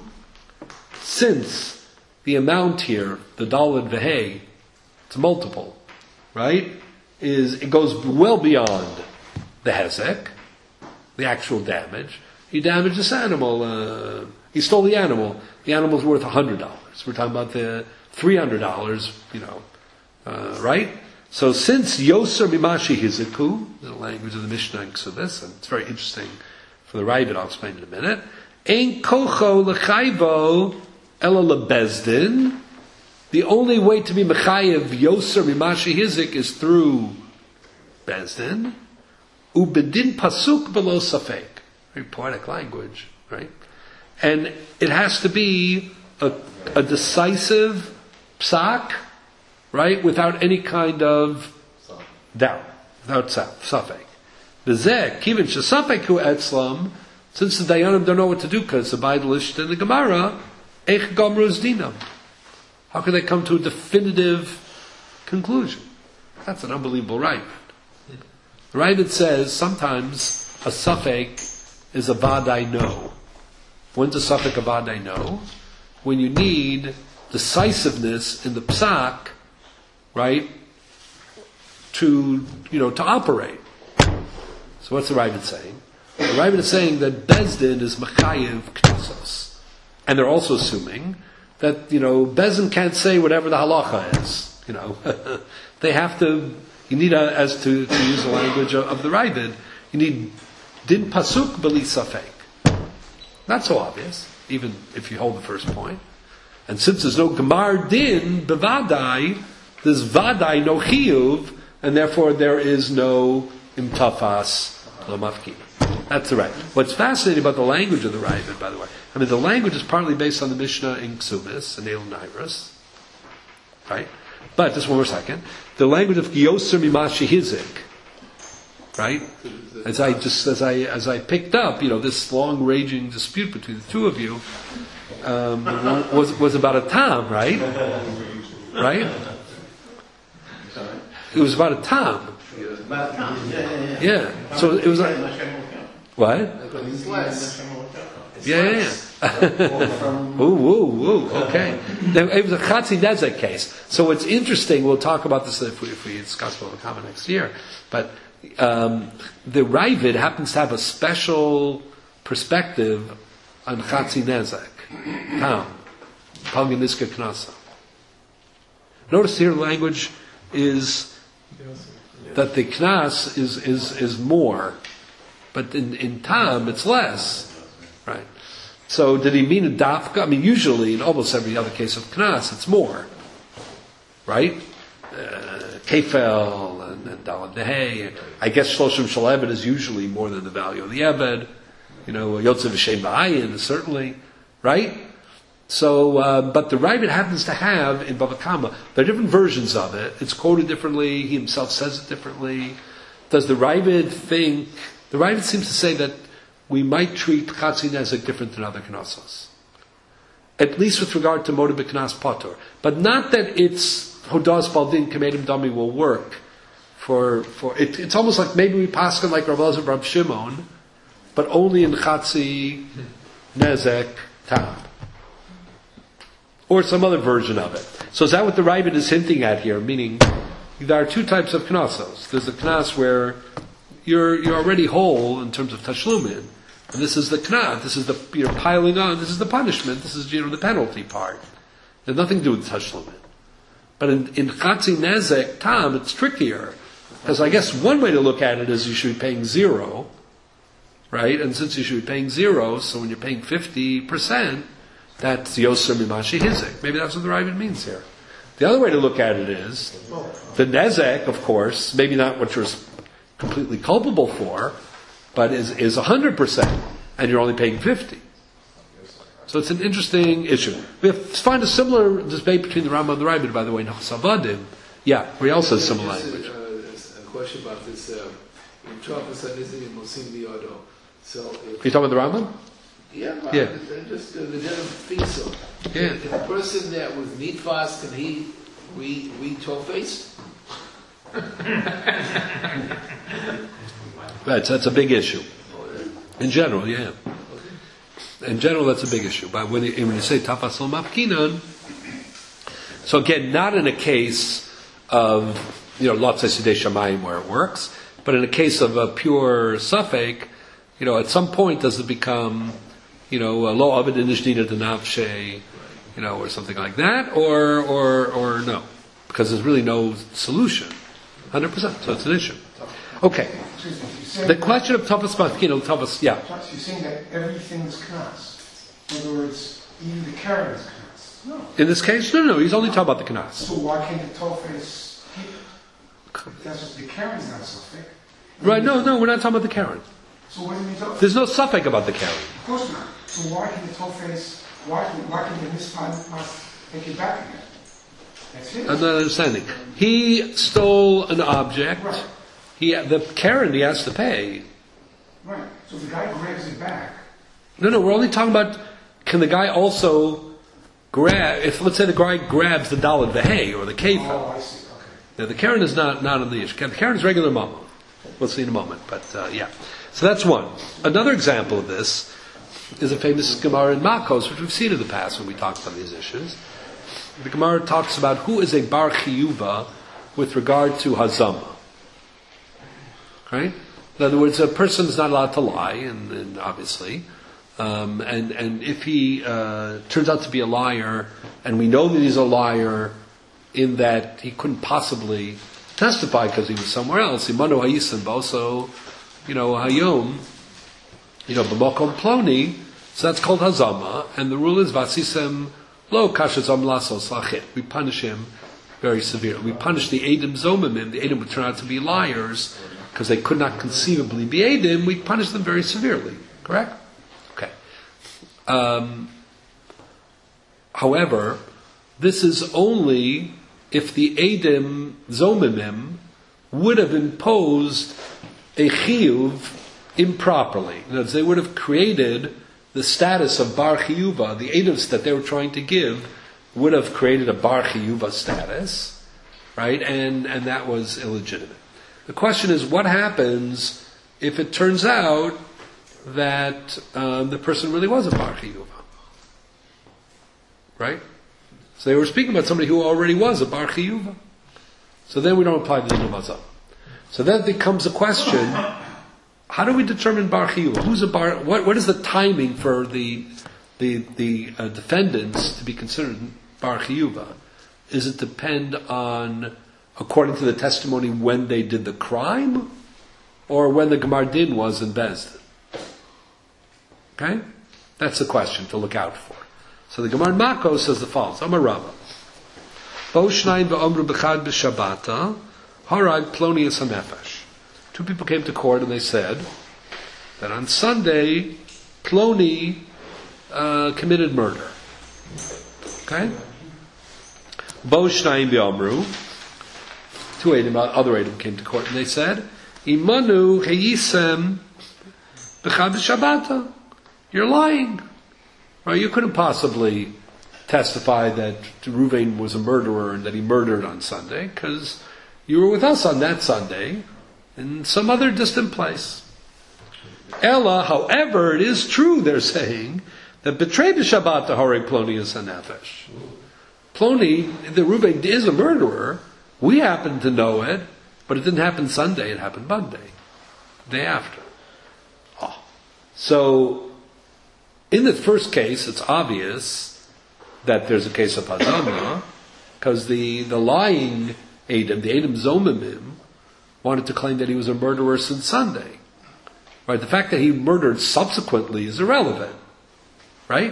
since the amount here, the Daled Vehei, it's multiple, right? Is it goes well beyond the hezek, the actual damage. He damaged this animal. Uh, he stole the animal. The animal's worth a hundred dollars. We're talking about the three hundred dollars. You know, uh, right? So since Yoser Mimashi Hiziku, the language of the Mishnah and Ksubis, and it's very interesting for the Ravid, I'll explain in a minute. Ein kocho lechayvo ela lebezdin. The only way to be mechayev yoser mimashi hizik is through bezdin. Ubedin pasuk below safek. Very poetic language, right? And it has to be a, a decisive psak, right? Without any kind of doubt, without safek. V'zeh kivin shesafek hu etzlam. Since the dayanim don't know what to do because the Baidlish in the Gemara, eich gomruz dinam. How can they come to a definitive conclusion? That's an unbelievable Ravid. The Ravid says sometimes a suffix is a vadai no. When's a suffix a vadai no? When you need decisiveness in the psak, right, to, you know, to operate. So what's the Ravid saying? The Ravid is saying that Bezdin is Mechayev Knessos. And they're also assuming that, you know, Bezin can't say whatever the halacha is. You know, they have to, you need, a, as to, to use the language of, of the Ravid, you need din pasuk beli safek. Not so obvious, even if you hold the first point. And since there's no gemar din bevadai, there's vadai no chiyuv, and therefore there is no imtafas lamafki. That's the right. What's fascinating about the language of the Ravid, by the way, I mean, the language is partly based on the Mishnah in Ksubis and Elul Nairos, right? But just one more second, the language of Yoser Mimashi Hizik, right? As I just as I as I picked up, you know, this long raging dispute between the two of you um, was was about a tam, right? Right? It was about a tam. Yeah. So it was like what? Yeah, yeah, yeah. Ooh, ooh, ooh, okay. It was a Chatzi Nezek case. So what's interesting, we'll talk about this if we, if we discuss Bava Kama next year, but um, the Ravid happens to have a special perspective on Chatzi Nezek. Tam. Palganiska Knasa. Notice here the language is that the Knas is, is, is more But in, in tam, it's less. Right? So did he mean a dafka? I mean, usually in almost every other case of knas, it's more. Right? Uh, Kefel and, and Dalad Nehei. I guess Shloshim Shel Eved is usually more than the value of the Eved. You know, Yotzev V'Shem Ba'ayin is certainly. Right? So, uh, but the Ravid happens to have in Bava Kama, there are different versions of it. It's quoted differently. He himself says it differently. Does the Ravid think, the Ravid seems to say that we might treat Chatzi Nezek different than other Knossos. At least with regard to Moed B'Knas Patur. But not that it's Hodas Baldin Kamedim Dami will work for, for it, it's almost like maybe we paskin like Rav Elazar Rav Shimon, but only in Chatzi Nezek Tam. Or some other version of it. So is that what the Ravid is hinting at here? Meaning, there are two types of knasos. There's the knas where you're you're already whole in terms of tashlumin, and this is the knas. This is the you're piling on. This is the punishment. This is you know the penalty part. There's nothing to do with tashlumin. But in in chatzi nezek tam, it's trickier because I guess one way to look at it is you should be paying zero, right? And since you should be paying zero, so when you're paying fifty percent. That's Yoser Mimashi Hizik. Maybe that's what the Ravid means here. The other way to look at it is, the Nezek, of course, maybe not what you're completely culpable for, but is, is one hundred percent, and you're only paying fifty. So it's an interesting issue. We have to find a similar debate between the Rambam and the Ravid, by the way, in Chasavadim. Yeah, where he also has similar language. Uh, a question about this, uh, in Travis and Nizim in Mosim Biyado. So, Are you talking about the Rambam? Yeah, well, Yeah. just uh, the general think so. Yeah. If a person that was nitfas, can he re re faced? Right, so that's a big issue. In general, yeah. In general, that's a big issue. But when you, when you say tafasol mafkinan, so again, not in a case of, you know, lotzei sidei shamayim where it works, but in a case of a pure suffix, you know, at some point does it become, you know, lo avid inishdina denavshe, you know, or something like that, or or or no, because there's really no solution, hundred percent. So it's an issue. Okay. The question of tafas mafkinan, tafas, yeah. You're saying that everything's knas. In other words, even the Karen is knas. No. In this case, no, no, he's only talking about the knas. So why can't the tofes keep it? That's what the Karen's not suffix. Right? No, no, we're not talking about the Karen. So what do you mean? Of There's no suffix about the Karen. course not. So why can the tofes? Why can why can the misfile not take it back again? That's it. I'm not understanding. He stole an object. Right. He the Karen he has to pay. Right. So if the guy grabs it back. No, no, we're only talking about can the guy also grab? If let's say the guy grabs the dalad v'hei or the kefa. Oh, I see. Okay. Now the Karen is not not on the issue. The Karen is regular mama. We'll see in a moment, but uh, yeah. So that's one. Another example of this is a famous Gemara in Makos, which we've seen in the past when we talked about these issues. The Gemara talks about who is a bar chiyuva with regard to hazama. Right? In other words, a person is not allowed to lie, and, and obviously, um, and and if he uh, turns out to be a liar, and we know that he's a liar, in that he couldn't possibly testify because he was somewhere else. Imanu hayisim, but also, you know, hayom, you know, b'mokom ploni. So that's called hazama, and the rule is vasisem lo kashazam lasos lachit. We punish him very severely. We punish the edim zomimim. The edim would turn out to be liars because they could not conceivably be edim. We punish them very severely. Correct? Okay. Um, however, this is only if the edim zomimim would have imposed a chiyuv improperly. In other words, they would have created the status of bar chiyuva. The edivs that they were trying to give would have created a bar chiyuva status, right? And and that was illegitimate. The question is, what happens if it turns out that um, the person really was a bar chiyuva, right? So they were speaking about somebody who already was a bar chiyuva. So then we don't apply the din of hazam. So then becomes a question: how do we determine bar chiyuva? Who's a bar? What what is the timing for the the the uh, defendants to be considered bar chiyuva? Does it depend on, according to the testimony, when they did the crime, or when the Gemar Din was in Bezdin? Okay? That's the question to look out for. So the Gemara in Mako says the following. Amar Rava. Bo shnayim v'omru b'chad b'shabata harag plonius hanefesh. Two people came to court and they said that on Sunday, Ploni uh, committed murder. Okay? Bo shnayim v'omru. Two Eidim, other Eidim came to court and they said, Imanu heyisem b'chad b'shabata. You're lying. Right? You couldn't possibly testify that Reuven was a murderer and that he murdered on Sunday, because you were with us on that Sunday in some other distant place. Ella, however, it is true, they're saying, that betrayed the Shabbat to Horeg Ploni is hanefesh. Ploni, the Reuven is a murderer. We happen to know it, but it didn't happen Sunday, it happened Monday, the day after. Oh. So, in the first case, it's obvious that there's a case of Hazama, because the, the lying Edom, the Edom Zomimim, wanted to claim that he was a murderer since Sunday. Right? The fact that he murdered subsequently is irrelevant. Right?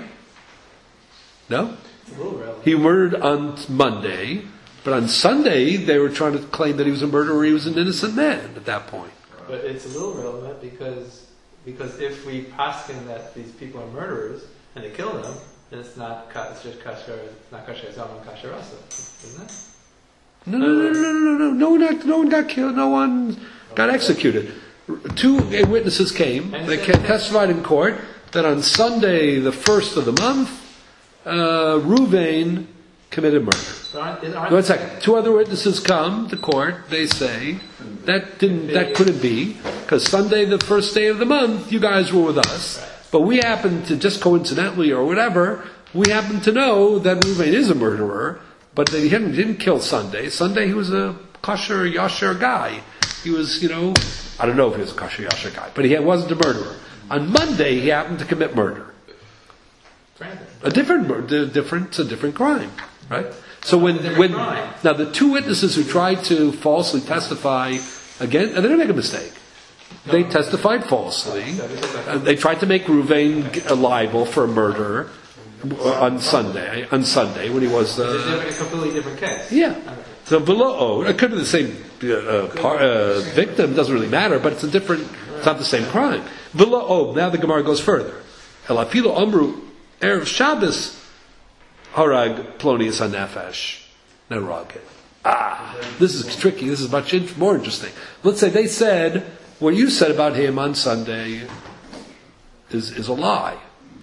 No? It's a little relevant. He murdered on Monday, but on Sunday they were trying to claim that he was a murderer, he was an innocent man at that point. But it's a little relevant because because if we paskin that these people are murderers and they kill them, then it's not ka- it's just kasher, it's not kasher zaman kasher rasa, isn't it? No, no, no, no, no, no, no. No one, got, no one got killed. No one got executed. Two witnesses came. They testified in court that on Sunday, the first of the month, uh, Reuven committed murder. Aren't, aren't, One second. Two other witnesses come to court. They say that didn't, that couldn't be, because Sunday, the first day of the month, you guys were with us. But we happened to, just coincidentally or whatever, we happen to know that Reuven is a murderer. But he didn't, didn't kill Sunday. Sunday he was a kosher, yasher guy. He was, you know, I don't know if he was a kosher, yasher guy, but he wasn't a murderer. On Monday he happened to commit murder. A different murder, different, it's a different crime, right? So when, when, now the two witnesses who tried to falsely testify again, and they didn't make a mistake. They testified falsely. And they tried to make Reuven liable for a murder on Sunday, on Sunday when he was uh, it's a completely different case. Yeah. So below, it could be the same uh, par, uh, victim. Doesn't really matter, but it's a different. It's not the same crime. Below, oh, now the Gemara goes further. Elafilo Amru erev Shabbos harag plonius hanefesh neragid. Ah, this is tricky. This is much in, more interesting. Let's say they said what you said about him on Sunday is is a lie.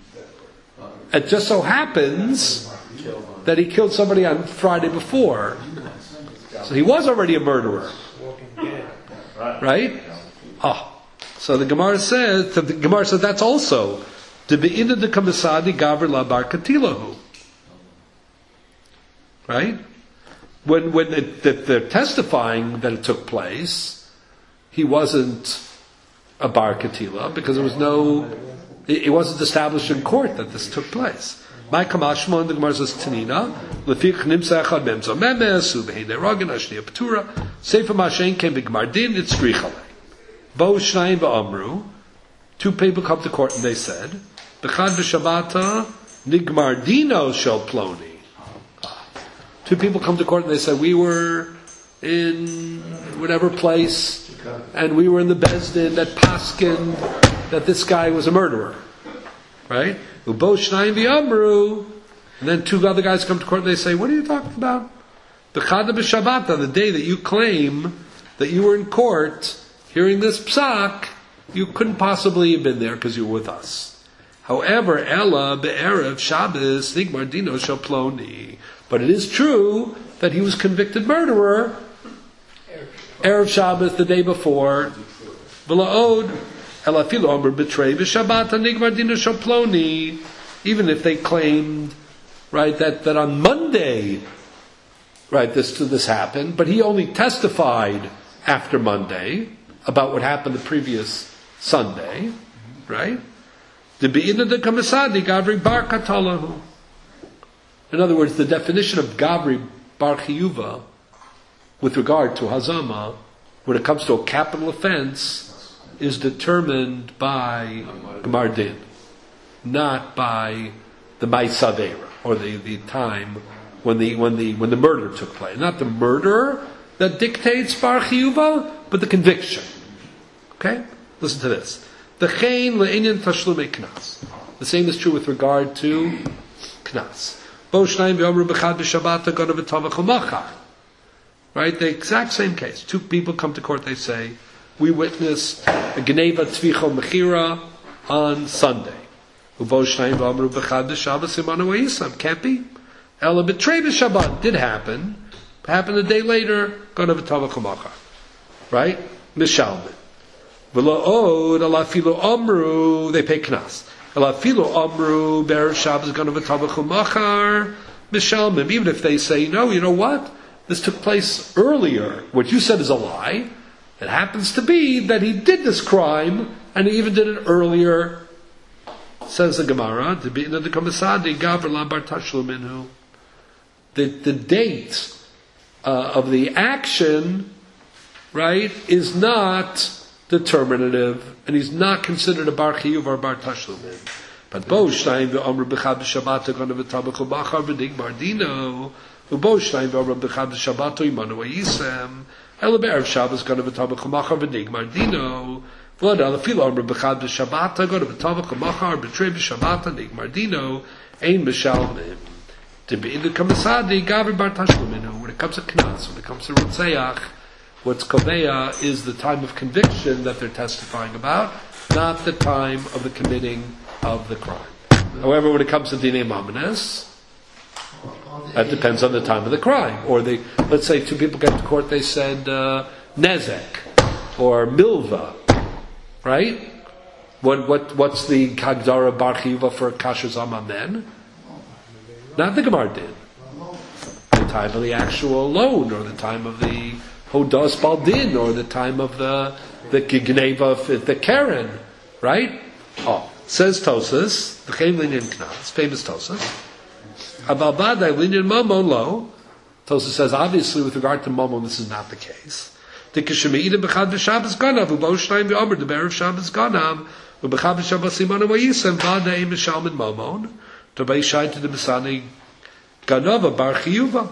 It just so happens that he killed somebody on Friday before. So he was already a murderer. Right? Oh. So the Gemara says, the Gemara says that's also to be into the Kamisadi Gavr La Bar Katilahu. Right? When when it, that they're testifying that it took place, he wasn't a Bar Katila because there was no. It wasn't established in court that this took place. My kamashma, the Gemara says Tanina, lefik nimsa echad memzo memes ubehin derogin ashniya patura sefer mashen came b'gemar din it's strichale. Bo shnayim v'amru. Two people come to court and they said, b'chad v'shabata nigmar dino shel ploni. Two people come to court and they said we were in whatever place and we were in the Bezdin that paskin that this guy was a murderer. Right? Ubo shnayim v'amru. And then two other guys come to court and they say, what are you talking about? B'chada b'shabbat, on the day that you claim that you were in court hearing this psak, you couldn't possibly have been there because you were with us. However, Ella be'erev Shabbos nigmar dino shel ploni. But it is true that he was convicted murderer erev Shabbos, the day before. V'la'od elafilo amr betray v'shabbat nigmar dino shel ploni. Even if they claimed, right, that, that on Monday, right, this this happened, but he only testified after Monday about what happened the previous Sunday, right? The be'ina de kamisadi gavri bar katalahu. In other words, the definition of gavri bar chiyuva with regard to hazama, when it comes to a capital offense, is determined by Gemar Din, not by the Ma'aseh Aveira, or the, the time when the when the when the murder took place. Not the murder that dictates bar chiyuva, but the conviction. Okay? Listen to this. The chein le'inyan tashlumei knas. The same is true with regard to knas. Bo shnayim v'omru b'chad b'shabbat ha'ganav v'tavach u'machar. Right? The exact same case. Two people come to court, they say, we witnessed a Geneva Tzvicha Mechira on Sunday. Ubo Shnayim V'amru B'chad B'Shabbat Simanu V'Yisam. Can't be. Ela B'Trei B'Shabbat. Did happen. Happened a day later. Gonna V'Tavach U'machar. Right? Mishalmin. V'lo Od Ala Filu Amru. They pay Knas. Ala Filu Amru Be'er Shabbat Gonna V'Tavach U'machar. Mishalmin. Even if they say, no, you know what? This took place earlier. What you said is a lie. It happens to be that he did this crime, and he even did it earlier. Says the Gemara, the the date uh, of the action, right, is not determinative, and he's not considered a bar chiyuv or bar tashlumin. But bo shnayim ve'omru b'chad b'shabbat ha'ganav v'tabach u'machar v'dig mardino ubo shnayim ve'omru b'chad b'shabbat ha'imanu v'yisem ela be'erev Shabbos ganav v'tabach u'machar v'dig mardino v'lad ala filo omru b'chad b'shabbat ha'ganav v'tabach u'machar b'trei b'shabbat ha'dig mardino ein b'shalmim to be in the kamasadi gaver bar tashlumin. When it comes to knas, when it comes to rutzeach, what's koveya is the time of conviction that they're testifying about, not the time of the committing of the crime. However, when it comes to dinei mamanes, that depends on the time of the crime. Or they, let's say two people get to court, they said uh, nezek or milva, right? What what what's the kagdara bar chiyuva for kasher zamamen? Not the Gemara did. The time of the actual loan, or the time of the hodas baldin, or the time of the the gneva, the keren, right? Oh. Says Tosas, the Chaim Linyan Knas, famous Tosas, Aval Badai Linyan Mamon Lo. Tosas says, obviously, with regard to Mamon, this is not the case. The Kishemeida B'chad B'Shabbos Ganav, Ubo Shnayim V'Omer, the Be'er of Shabbos Ganav, U'B'chad B'Shabbos Simanu V'Yisem, Badai Mishalmin Mamon, to B'Ishai to the Misani Ganava Bar Chiyuva.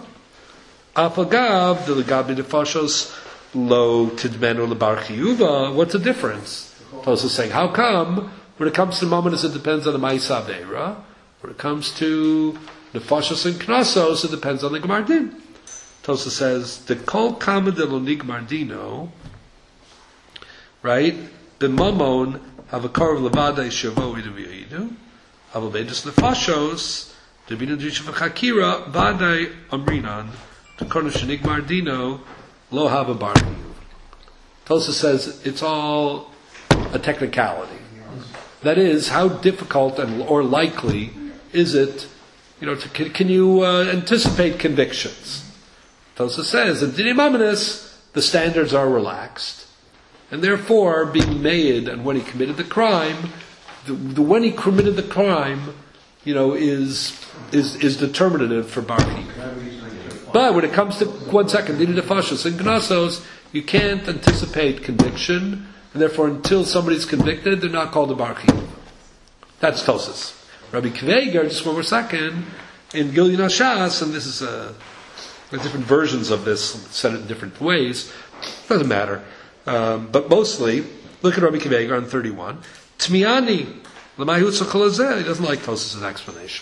Afagav, the Legabi Nefashos, Lo Tidmenu L'Bar Chiyuva. What's the difference? Tosas saying, how come? When it comes to Mamonos, it depends on the Ma'aseh Aveira. When it comes to Nefashos and Knasos, it depends on the Gemar Din. Tosa says, the Kol Kama de Lo Nigmar Dino, right? The Mamon have a Kor of Levada Shavo Idu V'Yidu, have a Vedus Nefashos, the Bina Drisha V'Chakira, Vadai Amrinan, to Korno Shenigmar Dino, Lo have a Bar. Tosa says, it's all a technicality. That is, how difficult and or likely is it, you know, to, can, can you uh, anticipate convictions? Tosa says, in Dinei Mamanis, the standards are relaxed. And therefore, being made and when he committed the crime, the, the when he committed the crime, you know, is is is determinative for Bar Chiyuva. But when it comes to, one second, Dinei Nefashos and Gnasos, you can't anticipate conviction. And therefore, until somebody's convicted, they're not called a bar chiyuv. That's Tosas. Rabbi Kveger, just one more second, in Gilyon HaShas, and this is a, a different versions of this, said it in different ways. Doesn't matter. Um, but mostly, look at Rabbi Kveger on thirty-one. Tmiani, l'mayu tzachol hazeh. He doesn't like Tosas' explanation.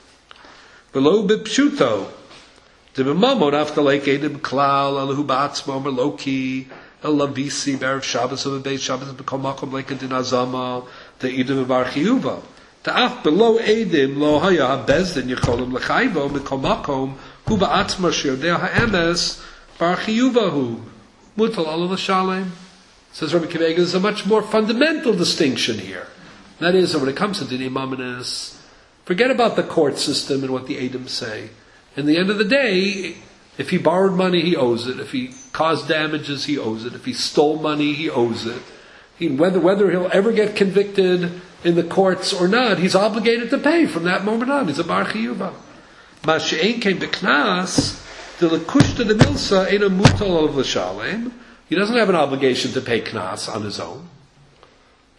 Below bipshuto, dibimamon after like edim klal alahu ba'atzmo merloki. El Lavisi, Be'er Shabbos of a Beit Shabbos, B'kol Makom Leikin Din Azama, the Edom of Bar Chiyuva. Ta'af below Edim, Lo Haya HaBezdin Yecholim L'chayvo, B'kol Makom, Hu Ba'atzma Shiodei HaEmes, Bar Chiyuva Hu, Mutal Ala L'Shalem. Says Rabbi Kivega, there's a much more fundamental distinction here. That is, when it comes to Dinei Mamanis, forget about the court system and what the Edom say. In the end of the day, if he borrowed money, he owes it. If he caused damages, he owes it. If he stole money, he owes it. He, whether whether he'll ever get convicted in the courts or not, he's obligated to pay from that moment on. He's a bar chiyuva. Ma'ashe'en came b'knas, the lekushta de milsa ain't a mutal of l'shalem. He doesn't have an obligation to pay knas on his own.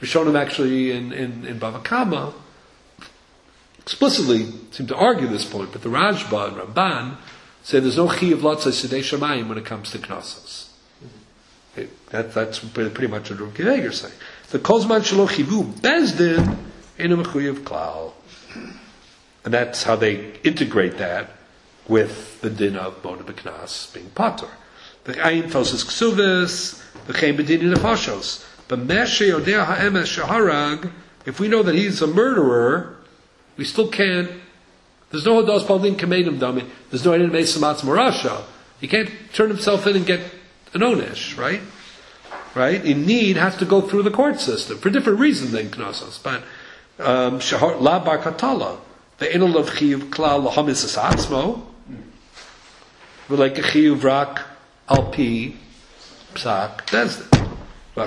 Rishonim actually in, in, in Bava Kama explicitly seem to argue this point, but the Rajba and Ramban say there's no chi of lotzai sedei shamayim when it comes to knossos. Okay, that, that's pretty much what Rav Kiva Eger saying. The kozman shelo chivu bezdin in a mechuyev klal, and that's how they integrate that with the din of bona b'knas being patur. The ayin tosas ksuvis, the chen bedin nefashos. But meshe yodea ha'emes shaharag, if we know that he's a murderer, we still can't. There's no hodos paldin kamedim dami. There's no edin meisamatz morasha. He can't turn himself in and get an onesh, right? Right? In need has to go through the court system for different reasons than knossos. But shahar la bar katala, the enol of chiyuv klal lahamis asatzmo, like a chiyuv rak alpi psak bezdin. Then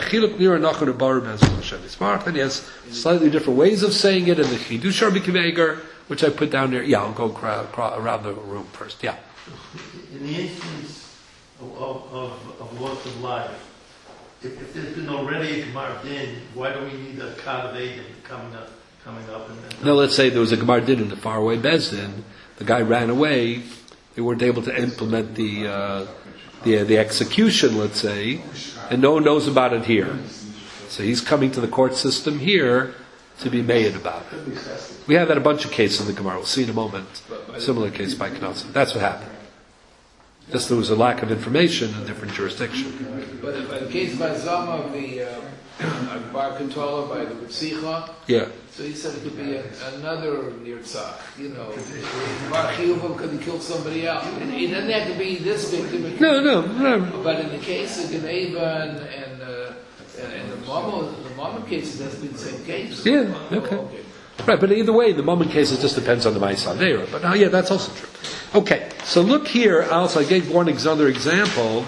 he has slightly different ways of saying it in the Chidush Rabbi Kiva Eger, which I put down there. Yeah, I'll go cra- cra- around the room first. Yeah. In the instance of, of, of, of loss of life, if, if there's been already a Gemar Din, why do we need a Kad of Eidim coming up? Coming up and then now, let's say there was a Gemar Din in the faraway Bezdin. The guy ran away. They weren't able to implement the uh, the the execution, let's say, and no one knows about it here. So he's coming to the court system here to be made about it. We have that a bunch of cases in the Gemara. We'll see in a moment. Similar case by Knossos. That's what happened. Just there was a lack of information in a different jurisdiction. But by the case by Zama of the uh, bar controller by the Ritzicha, Yeah. so he said it could be a, another Nirtzach, you know, bar Chiyuvim could have killed somebody else. It, it doesn't have to be this victim. It No, no, no. But in the case of Geneva and and, uh, and the Mama, the Mama case, it has been the same case. Yeah, okay. Oh, okay. Right, but either way, the moment case, it just depends on the Ma'aseh Avera. But uh, yeah, that's also true. Okay, so look here. Also, I gave one ex- other example.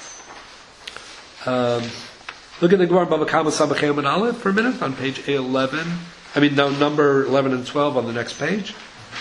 Um, look at the Gemara Bava Kama Samachem and Aleph for a minute on page A eleven. I mean, no, number eleven and twelve on the next page.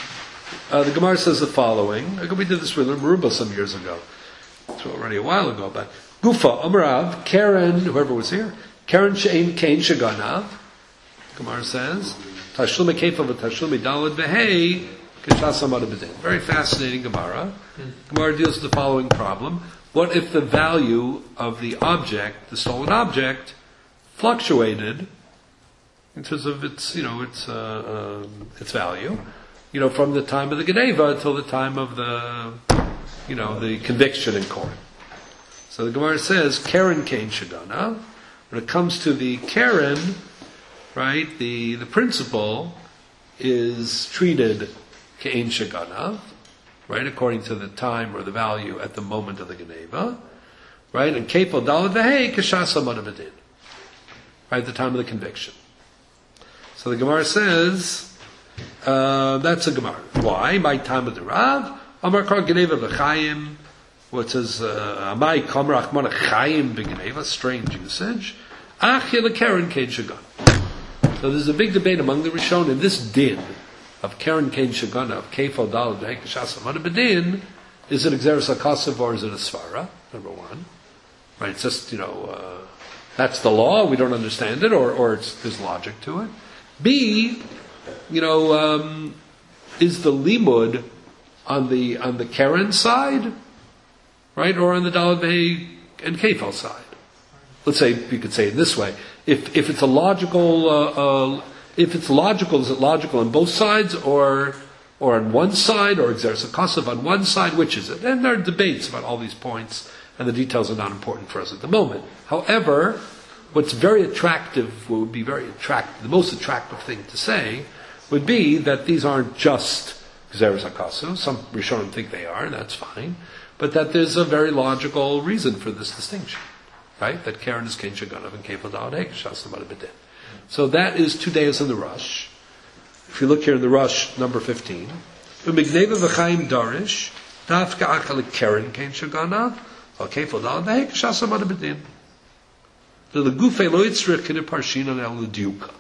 Uh, the Gemara says the following. We did this with Meruba some years ago. It's already a while ago, but Gufa Amarav Karen, whoever was here, Karen Shein Kain Shaganav. Gemara says Tashlum Kefa v'Tashlum Dalad v'Hei Kishas Amad B'Din. Very fascinating Gemara. Gemara deals with the following problem: what if the value of the object, the stolen object, fluctuated in terms of its, you know, its uh, um, its value, you know, from the time of the Geneva until the time of the, you know, the conviction in court. So the Gemara says, Karen Kain Shadana. When it comes to the Karen, right, the, the principal is treated Kain Shagana, right, according to the time or the value at the moment of the Geneva, right, and Kepel Dalad Vehei Kashasa Madabadin, right, at the time of the conviction. So the Gemara says, uh, that's a Gemara. Why? My time of the Rav, Amar Kar Geneva V'Chayim, what says, Amai Kamrach Manachayim B'Geneva, strange usage, Achil Karen Kain Shagan. So there's a big debate among the Rishonim. This din of Karen Kain Shagana, of Kefal Dalad V'Hekashasa Madabadin, is it Xeris HaKasav or is it a Svara? Number one. Right, it's just, you know, uh, that's the law, we don't understand it, or, or it's, there's logic to it. B, you know, um, is the limud on the on the Karen side, right, or on the Dalad V'Hei and Kefal side? Let's say you could say it this way: if if it's a logical, uh, uh, if it's logical, is it logical on both sides, or or on one side, or is there a kasav on one side? Which is it? And there are debates about all these points, and the details are not important for us at the moment. However, what's very attractive, what would be very attractive, the most attractive thing to say, would be that these aren't just Xeris HaKasu. Some Rishonim think they are, and that's fine. But that there's a very logical reason for this distinction. Right? That Karen is Kain Shaganav and Kefal Dalad Hekashas Madabadin. So that is two days in the Rush. If you look here in the Rush, number fifteen. U'migneva v'chaim darish, dafka achal Karen Kain Shaganav, al Kefal Dalad Hekashas Madabadin. The Gufe lo yitzrich k'ne parshinan el l'diuka.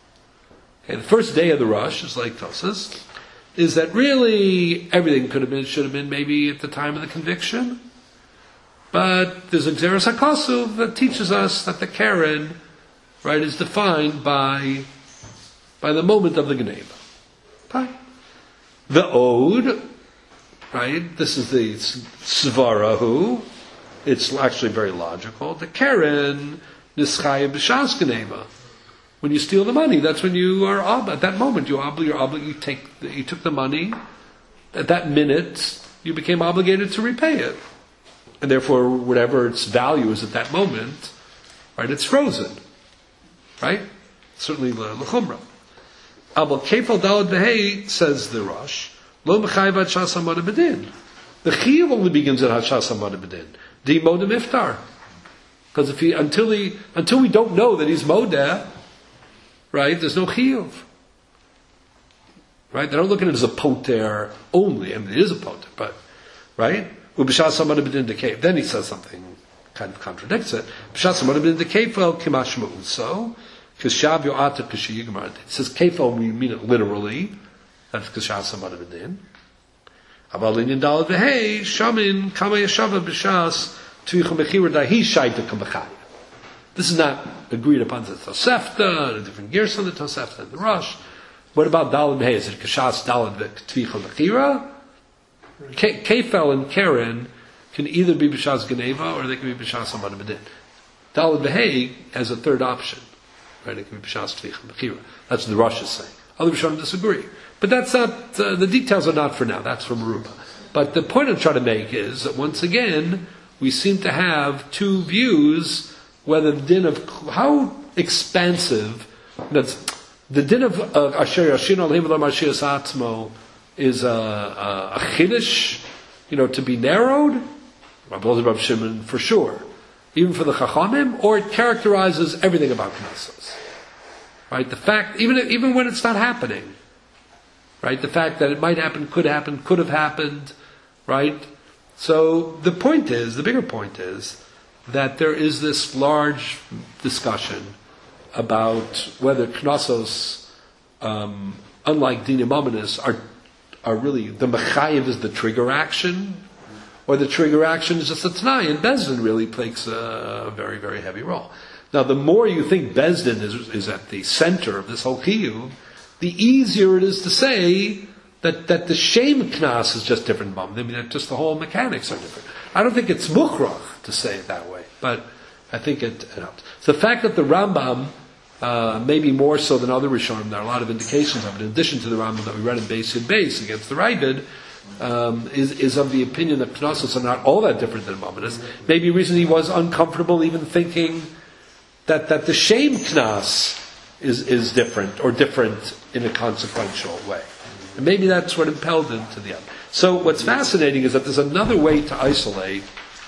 Okay, the first day of the Rush is like Tosas, is that really everything could have been, should have been maybe at the time of the conviction. But there's a Xeris HaKasuv that teaches us that the Karen right, is defined by by the moment of the Gneva. Fine. The Ode, right, this is the Svarahu, it's actually very logical. The Keren, Nischaya B'Shas Gneva. When you steal the money, that's when you are, ob- at that moment, you, obli- you're obli- you, take the, you took the money, at that minute, you became obligated to repay it. And therefore, whatever its value is at that moment, right, it's frozen. Right? Certainly, l'chumra. Abel kefal dalad behei, says the Rosh, lo mechayv ad shas hamada b'din. The chiyuv only begins at shas hamada b'din. Di modem iftar. Because if he, until he, until we don't know that he's modeh, right, there's no chiyuv. Right? They don't look at it as a poter only. I mean, it is a poter, but, right? Ubishas hamada b'din dekef. Then he says something kind of contradicts it. B'shas hamada b'din dekefel kimash ma'uso. K'shav yo'ata k'shiyigmar. It says kefel, we mean it literally. That's k'shas hamada b'din. Aval linyan dalad v'hei, shamin kama yashava b'shas tvichu mechira dahi shaita k'machaya. This is not agreed upon the Tosefta, a different gears on the Tosefta and the Rosh. What about dalad v'hei? Is it k'shas dalad v'tvichu mechira? Kefel and Keren can either be b'shas geneva or they can be b'shas hamada b'din. Dalad v'hei has a third option. Right, it can be b'shas tvicha mechira. That's what the Rosh is saying. Other Rishonim disagree, but that's not uh, the details are not for now. That's from Aruba. But the point I'm trying to make is that once again we seem to have two views whether the din of how expansive that's the din of Asher Yashin Olim V'Lo Marshias Atzmo is a, a, a chiddush, you know, to be narrowed. Rabbi Elazar Rabbi Shimon for sure. Even for the Chachamim, or it characterizes everything about Knessos. Right? The fact, even, even when it's not happening. Right? The fact that it might happen, could happen, could have happened. Right? So, the point is, the bigger point is, that there is this large discussion about whether Knessos, um, unlike Dinim Ominous, are, are really, the Mechayiv is the trigger action, or the trigger action is just a Tanai, and Bezdin really plays a very, very heavy role. Now, the more you think Bezdin is, is at the center of this whole chiyuv, the easier it is to say that, that the shame knas is just different. I mean, that just the whole mechanics are different. I don't think it's mukhrach to say it that way, but I think it, it helps. So the fact that the Rambam, uh, maybe more so than other Rishonim, there are a lot of indications of it, in addition to the Rambam that we read in Beis Yud Beis against the Ravid, Um, is, is of the opinion that Knossos are not all that different than Mamonis. Maybe the reason he was uncomfortable even thinking that, that the shame Knas is, is different, or different in a consequential way. And maybe that's what impelled him to the other. So what's fascinating is that there's another way to isolate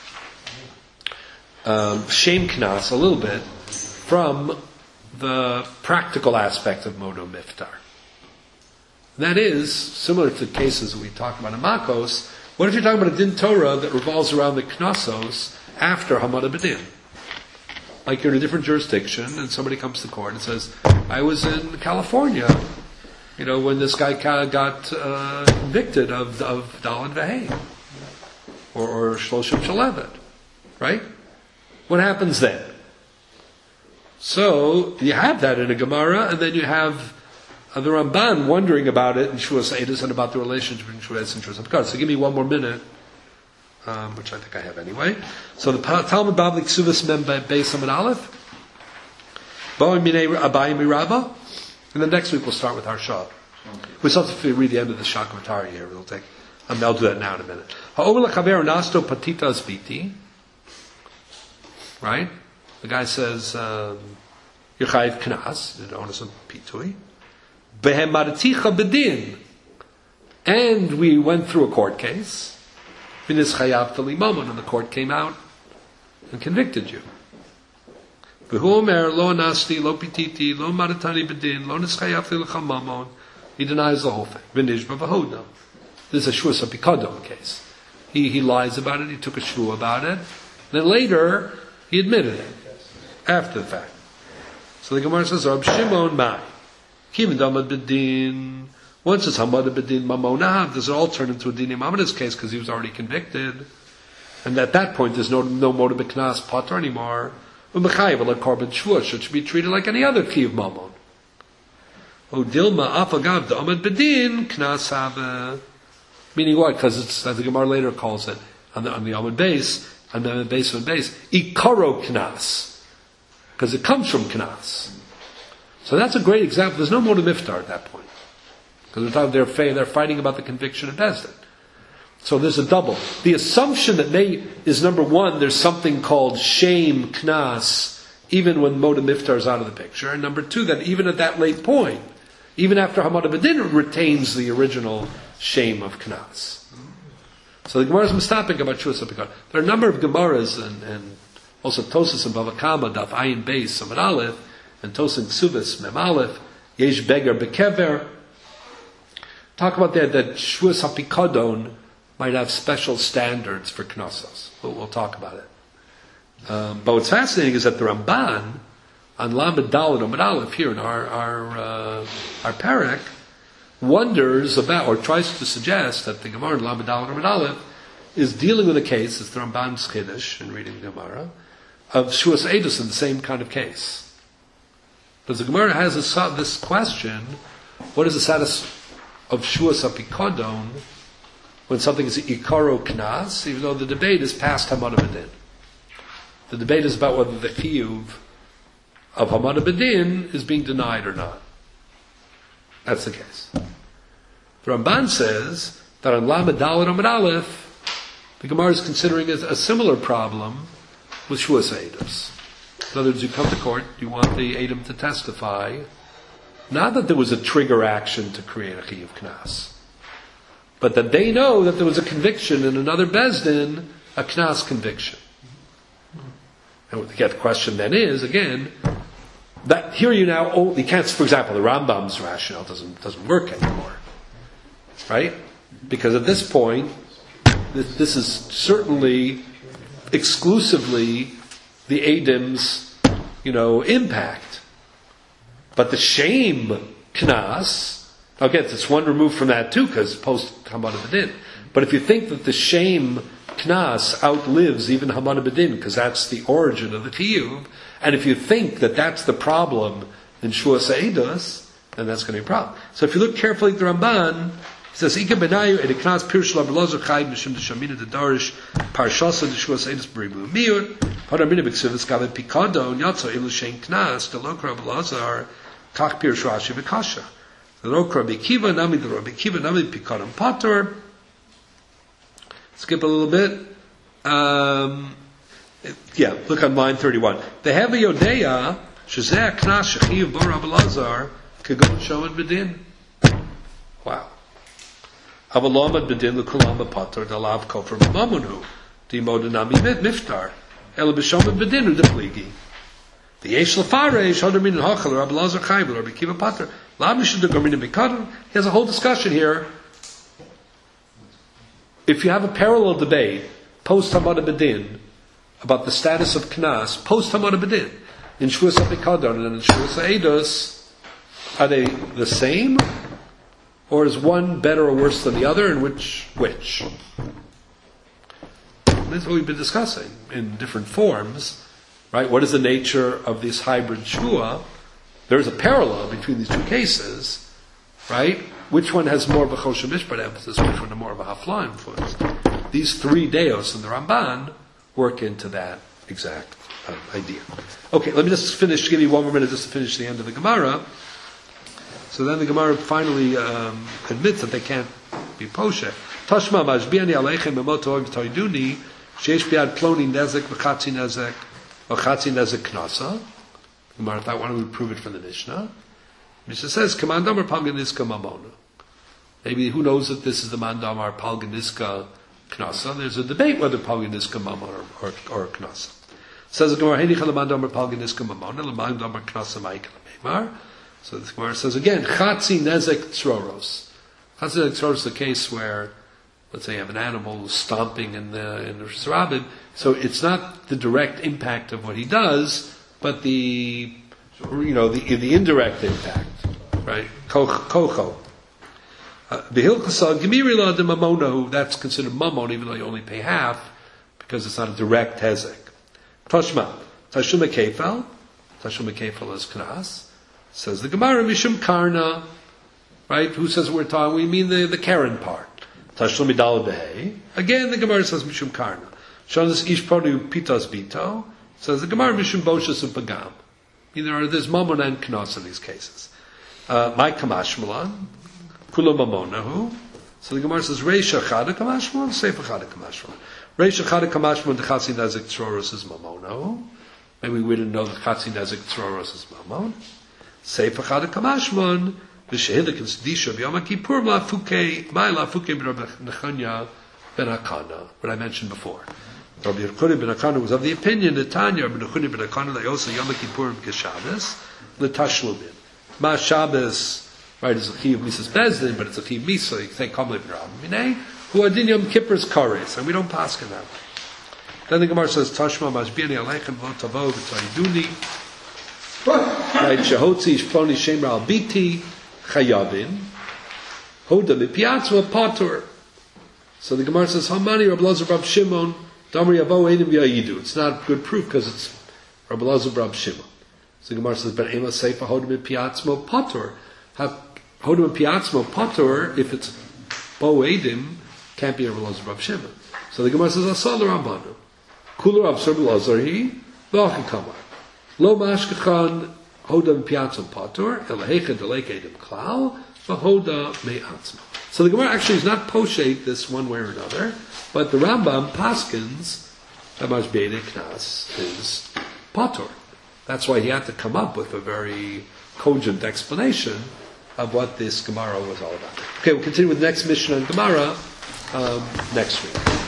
um, shame Knas a little bit from the practical aspect of Modo Miftar. That is, similar to the cases we talked about in Makos, what if you're talking about a din Torah that revolves around the Knossos after Hamada B'din? Like you're in a different jurisdiction and somebody comes to court and says, I was in California, you know, when this guy got uh, convicted of, of Dalad V'hei, or, or Shloshim Shalevet, right? What happens then? So, you have that in a Gemara, and then you have Uh, the Ramban wondering about it in Shuas Eidos and about the relationship between Shuas and Shuas Abkar. So give me one more minute, um, which I think I have anyway. So the Talmud Bavli Ksuvas Mem Beis Amud Aleph, Bo'im Minei Abayim Mirabba, and then next week we'll start with our Shah. We still have to read the end of the Shakavatari here. We'll take. I mean, I'll do that now in a minute. Ha'omer L'chaver Nasto Patita Asbiti. Right? The guy says, um, You're Chayiv Knas, the onus of Pitui. And we went through a court case. And the court came out and convicted you. He denies the whole thing. This is a Shua Sapikadon case. He, he lies about it, he took a shvu about it. Then later, he admitted it. After the fact. So the Gemara says, Rab Shimon Mai. Once it's Hamad B'din Mamonav, does it all turn into a Din Mamona's case because he was already convicted? And at that point, there's no no Moda B'knas Potter anymore. U'mechayev ala korban shvua, so it should be treated like any other chiyuv mamon. Udilma afagav da'amad bedin knas hava. Meaning what? Because it's, as the Gemara later calls it, on the, on the Amud base, on the base of the base, ikaro knas. Because it comes from knas. So that's a great example. There's no motive iftar at that point. Because we're talking, they're, they're fighting about the conviction of Bezdin. So there's a double. The assumption that may is number one, there's something called shame, knas, even when motive iftar is out of the picture. And number two, that even at that late point, even after Hamad Bedin, it retains the original shame of knas. So the Gemara is mistapik about Shua Sapikot. There are a number of Gemaras and, and also Tosas and Bava Kama, Daf Ayin Beis, Samad Aleph, and Tosas and Ksubis, Mem Aleph, Yesh Beger Bekever. Talk about that, that Shua Sapikodon might have special standards for knossos. We'll, we'll talk about it. Um, but what's fascinating is that the Ramban, on Lamed Daled Amud Aleph here in our our uh, our parak, wonders about or tries to suggest that the Gemara in Lamed Daled Amud Aleph is dealing with a case, it's the Ramban's Chiddush in reading the Gemara, of Shuas Eidus in the same kind of case. Because the Gemara has this, this question: what is the status of Shuas Apikodon when something is Ikaro Knas, even though the debate is past Hamad Bedin? The debate is about whether the chiyuv of Hamad Bedin is being denied or not. That's the case. The Ramban says that on Lamed Daled Amud Aleph, the Gemara is considering a, a similar problem with Shuas Eidus. In other words, you come to court, you want the Edom to testify, not that there was a trigger action to create a chiyuv knas, but that they know that there was a conviction in another bezdin, a knas conviction. And the question then is, again, that here you now only can't, for example, the Rambam's rationale doesn't doesn't work anymore, right? Because at this point, this, this is certainly exclusively the Edim's, you know, impact. But the shame knas, again, it's one removed from that too, because post Hamad Bedin. But if you think that the shame knas outlives even Hamad Bedin, because that's the origin of the chiyuv, and if you think that that's the problem in Shuas Eidus, then that's going to be a problem. So if you look carefully at the Ramban, he says, Ika benayu ed knas pirush la belozer chayim mishim deshamina de darish parshasa de Shuas Eidus b'ribu miut hadar mina b'ksivus gave pikadon yatso ilu shein knas de lokra belozer kach pirush rashi v'kasha the lokra b'kiva nami the rabbi kiva nami pikadon pater. Skip a little bit. Um, yeah, look on line thirty-one. The heavy yodeya shezeh knas shechiv bar Abelazar kagon shomad bedin. Wow. Avalomad bedin l'kulam pater dalav kofer b'mamunu dimodinami miftar ela b'shomad bedin u'depligi. The yesh l'fareish hadar min hachal or Abelazar chayvel or b'kiva pater lav mishud gomin b'kadon. He has a whole discussion here. If you have a parallel debate post Hamad Bedin about the status of Knas post Hamad Bedin in Shuas Apikadon and in Shuas Eidus, are they the same, or is one better or worse than the other, and which which? This is what we've been discussing in different forms, right? What is the nature of this hybrid Shua? There's a parallel between these two cases, right? Which one has more of a Choshen Mishpat emphasis? Which one has more of a Hafla influence? These three deos in the Ramban work into that exact uh, idea. Okay, let me just finish, give you one more minute just to finish the end of the Gemara. So then the Gemara finally um, admits that they can't be Poshe. Tashma majbiani aleichem b'moto v'toiduni sheyesh biad ploni nezek v'chatzi nezek v'chatzi nezek knasa. The Gemara thought, why don't we prove it from the Mishnah? Mishnah says, Kamandamar Palganiska Mamona. Maybe who knows that this is the Mandamar Palganiska Knasa? There's a debate whether Palganiska Mamona or, or, or Knasa. Says the Gemara, Henicha Lamandamar Palganiska Mamona, Lamandamar Knasa Maikal Memar. So the Gemara says again, Chatzi Nezek Tzroros. Chatzi Nezek Tzroros is the case where, let's say you have an animal who's stomping in the, in the Srabim. So it's not the direct impact of what he does, but the, you know, the, the indirect impact, right? Kocho. Behilchasa Gemirila de Mamonahu, that's considered Mamon, even though you only pay half, because it's not a direct hezek. Toshma, Tashlume Kefel. Tashlume Kefel is Knas. Says the Gemara, Mishum Karna. Right? Who says we're talking? We mean the, the Karen part. Tashlume Dal Behei. Again, the Gemara says Mishum Karna. Shonas Ish Produ Pitos Bito. Says the Gemara, Mishum Boshas and Pagam. There are, there's Mamon and Knas in these cases. Uh, my Kamashmalan. Kula Mamonahu. So the Gemara says, Reisha Chada Kamashmalan, Sefer Chada Kamashmalan. Reisha Chada Kamashmalan, the Chatzi Nezik Tzroros is Mamonahu. Maybe we didn't know the Chatzi Nezik Tzroros is Mamon. Sefer Chada Kamashmalan, V'shehilik and Sedisha, V'yom HaKippur, La Fuke, Ma La Fuke Ben Rabbi Nechanya Ben Akana, what I mentioned before. Rabbi Yechuda Ben Akana was of the opinion that Tanya, Rabbi Yechuda Ben Akana, they also Yom HaKippur Keshabbos, L'Tashlumin. Ma Shabbos, right, is a Chiv Misas Bezdin, but it's a Chiv Misa, you can say Kamle B'Rabbi who Adin Yom Kippur's Kares, and we don't pass in that. Then the Gemara says, Tashma Mashbini Aleichem Lo Tavo V'Taiduni, right, Shehotzi Shponi Shemra Al Biti, Chayavin, Hoda Mipiatzma Patur. So the Gemara says, Hamani Rabbi Lazar Rab Shimon, Damri Yavo Eidim Yayidu. It's not good proof because it's Rabbi Lazar Rab Shimon. So the Gemara says, Ben Ema Seifa Hoda Mipiatzma Patur. Hoda Mipiatzma Patur, if it's Bo Eidim, can't be Rabbi Lazar Rab Shimon. So the Gemara says, Asal Rabbanu. Kula Rab Rabbi Lazar he, V'achi Kamar. Lo Mashkechan Hoda Mipiatzma Patur, Elahecha Delek Eidim Klal, V'hoda Me'atzma. So the Gemara actually is not poshet this one way or another, but the Rambam paskins that Mashbei Knas is Patur. That's why he had to come up with a very cogent explanation of what this Gemara was all about. Okay, we'll continue with the next mission on Gemara um, next week.